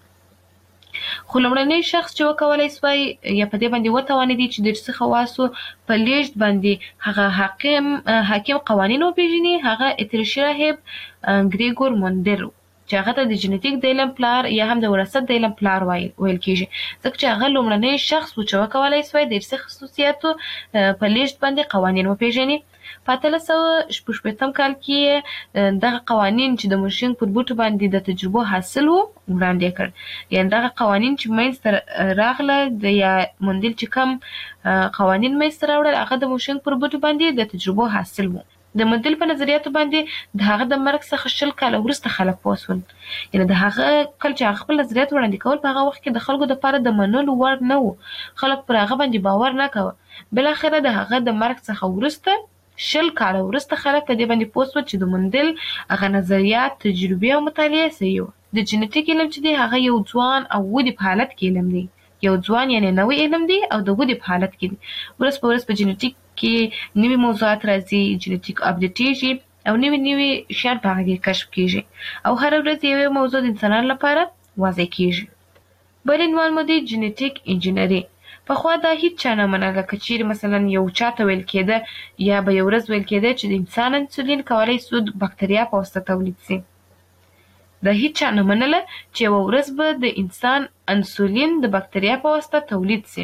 خو لومړنی شخص چې وکولی سوی یا په دې باندې وتوانېدی چې د ارثي خواصو په لیږد باندې هغه حاکم قوانین وپېژني هغه اتریشي راهب ګریګور موندر چې هغه ته د جنټیک د علم پلار یا هم د وراثت د علم پلار ویل کیږي، ځکه چې هغه لومړنی شخص و چې وکولای سوی د ارثي خصوصیاتو په لیږد باندې قوانین وپیژني. په 1866 کال کې دغه قوانین چې د مورشینګ پر بوټو باندې د تجربو حاصل وو وړاندې کړ. یعنې دغه قوانین چې منځته راغله د یا موندل چې کم قوانین منځته راوړل هغه د مورشینګ پر بوټو باندې د تجربو حاصل وو. د موندل په نظریاتو باندې د هغه د مرګ څخه 20 کاله وروسته خلک پوه شول. یعنې د هغه کله چې هغه خپل نظریات وړاندې کول په هغه وخت کې د خلکو دپاره د منلو وړ نه وو، خلک پر هغه باندې باور نه کوه. بالاخره د هغه د مرګ څخه وروسته 20 کاله وروسته خلک په دې باندې پوه شول چې د موندل هغه نظریات، تجربې او مطالعې صحیح وو. د جنټیک علم چې دی هغه یو ځوان او ودې په حالت کې علم دی، یو ځوان یعنې نوی علم دی او د ودې په حالت کې دی. ورځ په ورځ په جنټیک کې نوي موضوعات راځي، جنټیک اپډیټیږي او نوي شیان په هغه کې کشف کیږي او هره ورځ یوه موضوع د انسانانو لپاره واضح کیږي. بل عنوان مو دی جنټیک انجینری. پخوا دا هیڅ چا نه منله که چیرې مثلا یو چاته ویل کېده یا به یو ورځ ویل کېده چې د انسان انسولین کولی سو د بکتریا په واسطه تولید سي. دا هیڅ چا نه منله چې یوه ورځ به د انسان انسولین د بکتریا په واسطه تولید سي.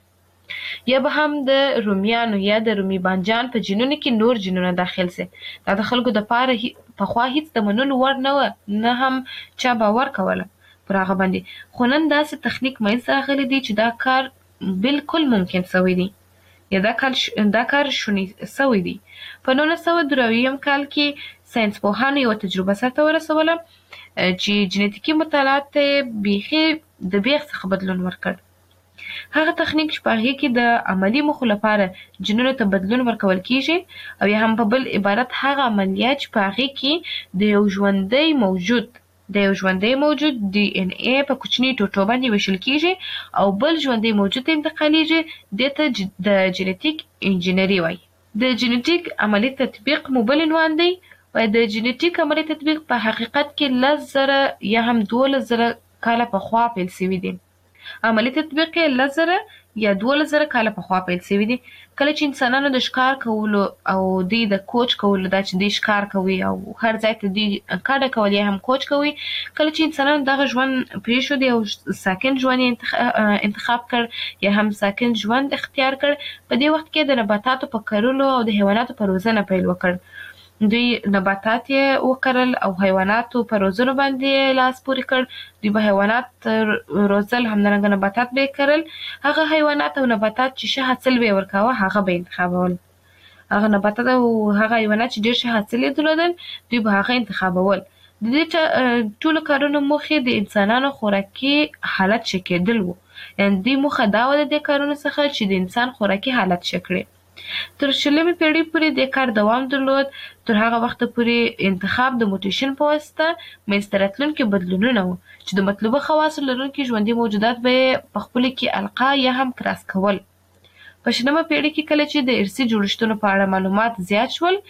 یا به هم د رومیانو یا د رومي بانجان په جینونو کې نور جینونه داخل سي. دا د خلکو دپاره پخوا هیڅ د منلو وړ نه وه، نه هم چا باور کوله پر هغه باندې. خو نن داسې تخنیک منځته راغلی دی چې دا کار بالکل ممکن سوی دی یا دا کار شونی سوی دی. په 1993 کال کې ساینس پوهانو یوه تجربه سرته ورسوله چې جنټیکي مطالعات ته بیخي د بیخ څخه بدلون ورکړ. هغه تخنیک چې په هغې کې د عملي موخو لپاره جینونو ته بدلون ورکول کیږي او یا هم په بل عبارت هغه عملیات چې په هغې کې د یو ژوندی موجود دی ان ای په کوچني ټوټو باندې ویشل کیږي او بل ژوندی موجود ته انتقالیږي، دې ته د جنټیک انجینری وایي. د جنټیک عملي تطبیق مو بل عنوان دی. د جنټیک عملي تطبیق په حقیقت کې 10,000 یا هم 12,000 کاله پخوا پیل سوي دی. عملي تطبیق یې 10,000 یا 12,000 کاله پخوا پیل سوي دي. کله چې انسانانو د ښکار کولو او دوی د کوچ کولو، دا چې دوی ښکار کوي او هر ځای ته دوی کډه کول یا هم کوچ کوي، کله چې انسانانو دغه ژوند پرېښود او ساکن ژوند یې انتخاب کړ یا هم ساکن ژوند اختیار کړ، په دې وخت کې د نباتاتو په کرلو او د حیواناتو په روزنه پیل وکړ. دوی نباتات یې وکرل او حیواناتو په روزنو باندې لاس پورې کړ. دوی به حیوانات روزل، همدارنګه نباتات به یې کرل. هغه حیوانات او نباتات چې ښه حاصل به یې ورکاوه هغه به یې انتخابول. هغه نباتات او هغه حیوانات چې ډېر ښه حاصل یې درلودل دوی به هغه انتخابول. د دې ټولو کارونو موخې د انسانانو خوراکي حالت ښه کېدل وو. یعنې دوی موخه دا وه د دې کارونو څخه چې د انسان خوراکي حالت ښه کړي. تر 20مې پېړۍ پورې د کار دوام درلود. تر هغه وخته پورې انتخاب د موټیشن په واسطه منځته راتلونکي بدلونونه وو چې د مطلوبه خواصو لرونکي ژوندي موجودات به یې په خپلو کې القا یا هم کراس کول. په 20مه پېړۍ کې کله چې د ارثي جوړښتونو په اړه معلومات زیات شول،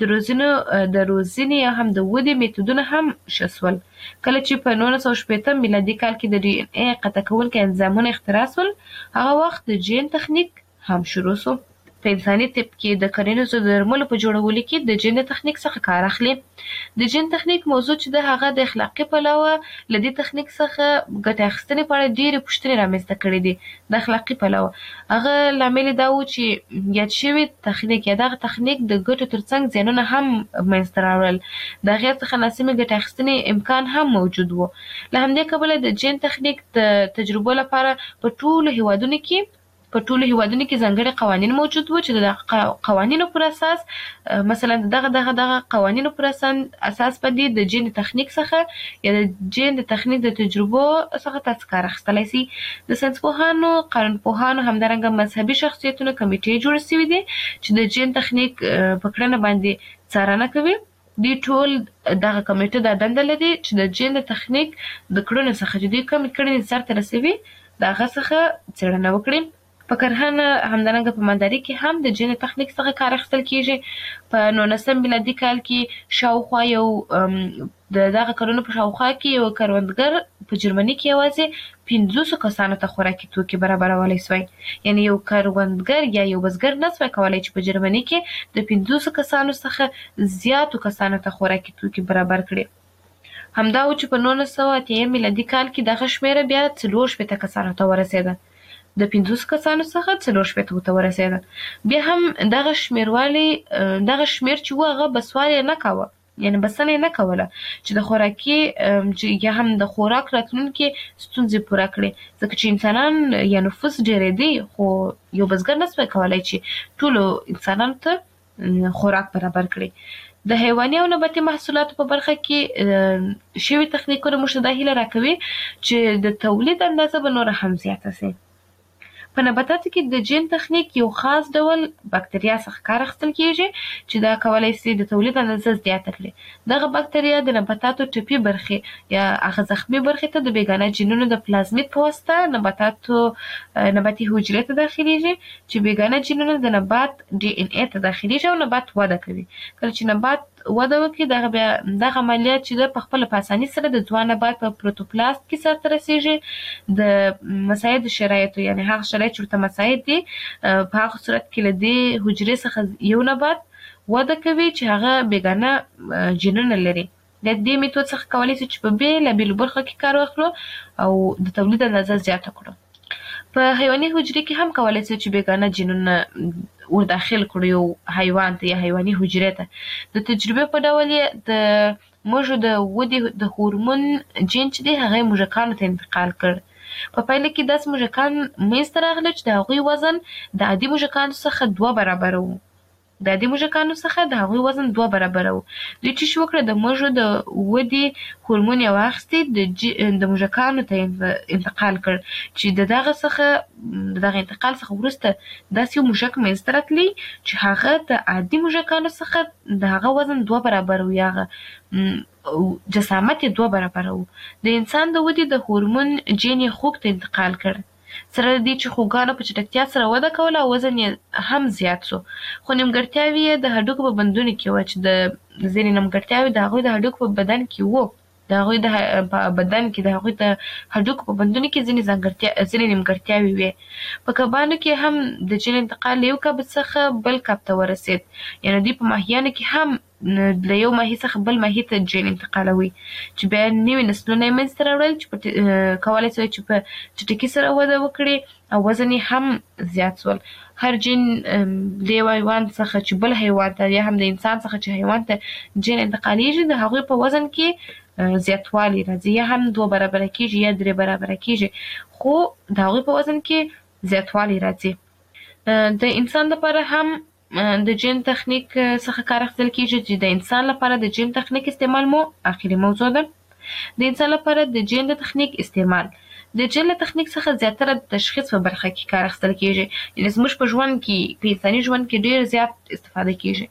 د روزنې یا هم د ودې میتودونه هم ښه شول. کله چې په 1960 میلادي کال کې د ډي ان اې قطع کوونکي انزایمونه اختراع شول، هغه وخت د جین تخنیک هم شروع شو. په انساني طب کې د کرنیزو درملو په جوړولو کې د جین تخنیک څخه کار اخلي. د جین تخنیک موضوع چې د هغه د اخلاقي پلوه له دې تخنیک څخه ګټه اخیستنې په اړه ډېرې پوښتنې رامنځته کړي دي. د اخلاقي پلوه هغه لامل دا و چې یاد شوي تخنیک یا دغه تخنیک د ګټو ترڅنګ زیانونه هم منځته راوړل. د هغې څخه ناسمې ګټه اخیستنې امکان هم موجود و. له همدې کبله د جین تخنیک د تجربو لپاره په ټولو هیوادونو کې ځانګړي قوانین موجود وو چې د قوانینو پر اساس مثلا دغه قوانینو پر اساس باندې د جین تخنیک څخه یا د جین د تخنیک د تجربو څخه تاسو کار اخیستلی سي. د ساینس پوهانو، قانون پوهانو، همدارنګه مذهبي شخصیتونو کمیټې جوړې سوي دي چې د جین تخنیک په کړنه باندې څارنه کوي. دوی ټول دغه کمیټه دا دنده لري چې د جین د تخنیک د کړنو څخه چې دوی کومې کړنې سرته رسوي د هغه څخه څېړنه وکړي. په کرهنه همدارنګه په مالدارۍ کې هم د جین تخنیک څخه کار اخیستل کیږي. په 19 میلادي کال کې شاوخوا یو د دغه کلونو په شاوخوا کې یو کروندګر په جرمني کې یوازې 500 کسانو ته خوراکي توکي برابرولی سوی. یعنې یو کروندګر یا یو بزګر نه سوی کولی چې په جرمني کې د 500 کسانو څخه زیاتو کسانو ته خوراکي توکي برابر کړي. همدا و چې په 1980 میلادي کال کې دغه شمیره بیا 40 کسانو ته ورسېده. د 50 کسانو څخه 40 ته ورسېده. بیا هم دغه شمیروالی دغه شمیر چې و هغه بسوال نه کاوه، یعنی بسنه نه کوله چې د خوراکي یا هم د خوراک راتلونکي ستونزې پوره کړي، ځکه چې انسانان یا نفوس ډېرېدی خو یو بزګر نسوای کولی چې ټولو انسانانو ته خوراک برابر کړي. د حیواني او نباتي محصولاتو په برخه کې شوي تخنیکونه موږ ته دا هیله راکوي چې د تولید اندازه به نوره هم زیاته سي. په نباتاتو کې د جین تخنیک یو خاص ډول بکتریا څخه کار اخیستل کیږي چې دا کولی سي د تولید اندازه زیاته کړي. دغه بکتریا د نباتاتو ټپي برخې یا هغه زخمي برخې ته د بیګانه جینونو د پلازمید په واسطه نباتي حجرې ته داخليږي چې بیګانه جینونه د نبات DNA ته داخليږي او نبات وده کوي. کله چې نبات وده وکړي دغه عملیات چې د پخپله په اساني سره د ځوان نبات په پروتوپلاست کې سرته رسیږي. د مساعد شرایطو یعنی هغه شرایط چې ورته مساعد دي په هغه صورت کې له دې حجرې څخه یو نبات وده کوي چې هغه بیګانه جینونه لري. د دې میتود څخه کولی شي چې په بېلابېلو برخو کې کار واخلو او د تولید اندازه زیاته کړو. په حیواني حجرې کې هم کولی شي چې بیګانه جینونه ور داخل کړو یو حیوان ته یا حیواني حجرې ته. د تجربې په ډول یې د موږو د ودې د هورمون جین چې دی هغه موږکانو ته انتقال کړ. په پایله کې داسې موږکان منځته راغله چې د هغوی وزن د عادي موږکانو څخه 2 برابره و. د عادي موږکانو څخه د هغوی وزن 2 برابره و. دوی چې وکړه د موږو د ودې هورمون یې واخیستې د موږکانو ته انتقال کړ چې د دغه انتقال څخه وروسته داسې یو موږک منځته راتلی چې هغه د عادي موږکانو څخه د هغه وزن 2 برابره و یا جسامت یې 2 برابره و. د انسان د ودې د هورمون جین یې خوک ته انتقال کړ. سره دې چې خوګانو په چټکتیا سره وده کوله او وزن یې هم زیات سو، خو نیمګړتیاوې یې د هډوکو په بندونو کې وه چې د ځینې نیمګړتیاوې د هغوی د هډوکو په بدن کې وو. د هغوی د بدن کې د هغوی د هډوکو په بندونو کې ځینې نیمګړتیاوې وې. په کبانو کې هم د جین انتقال له یو کب څخه بل کب ته ورسېد. یعنې دوی په ماهیانو کې هم له یو ماهي څخه بل ماهي ته جین انتقالوي چې بیا نوي نسلونه یې منځته راوړل چې کولی شوی چې په چټکۍ سره وده وکړي او وزن یې هم زیات سول. هر جین د یو حیوان څخه چې بل حیوان ته یا هم د انسان څخه چې حیوان ته جین انتقالیږي د هغوی په وزن کې زیاتوالی راځي، یا هم 2 برابره کیږي یا 3 برابره کیږي، خو د هغوی په وزن کې زیاتوالی راځي. د انسان لپاره هم د جین تخنیک څخه کار اخیستل کیږي چې د انسان لپاره د جین تخنیک استعمال مو اخري موضوع ده. د انسان لپاره د جین د تخنیک استعمال د جین له تخنیک څخه زیاتره د تشخیص په برخه کې کار اخیستل کیږي. یعنې زموږ په ژوند کې په انساني ژوند کې ډېر زیات استفاده کیږي.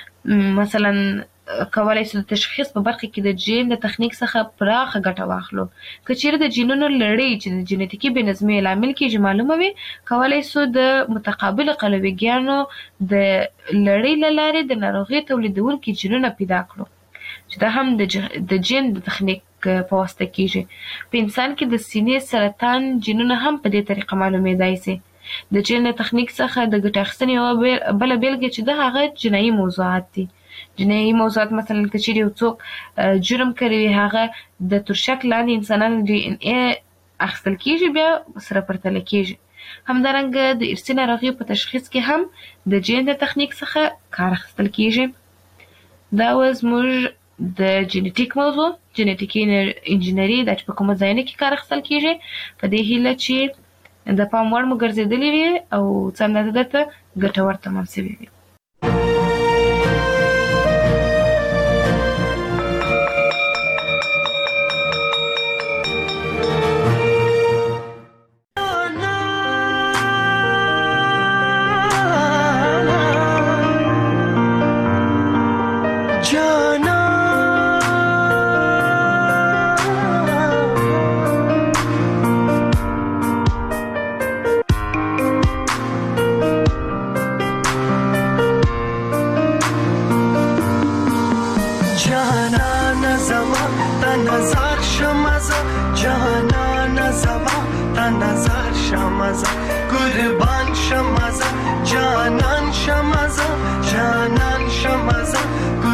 مثلا کولی شو د تشخیص په برخه کې د جین د تخنیک څخه پراخه ګټه واخلو. که چیرې د جینونو لړۍ چې د جینیتیکي بې نظمۍ لامل کیږي معلومه وي، کولی شو د متقابلو قلویګیانو د لړۍ له لارې د ناروغۍ تولیدونکي جینونه پیدا کړو چې دا هم د جین د تخنیک په واسطه کیږي. په انسان کې د سینې سرطان جینونه هم په دې طریقه معلومېدای شي. د جین د تخنیک څخه د ګټه اخیستنې یوه بله بېلګه چې د هغه جنایي موضوعات دي. جنایي موضوعات مثلا که چیرې یو څوک جرم کوي هغه د ترشک لاندې انسانانو DNA اخیستل کیږي بیا سره پرتله کیږي. همدارنګه د ارثي ناروغیو په تشخیص کې هم د جین د تخنیک څخه کار اخیستل کیږي. دا و زموږ د جینیټیک موضوع، جینیټیکي انجینري دا چې په کومو ځایونو کې کار اخیستل کیږي. په دې هیله چې د پام وړ مو ګرځېدلې وي او څه اندازه درته ګټور تمام شوي وي. قربان شمازه جانان شمازه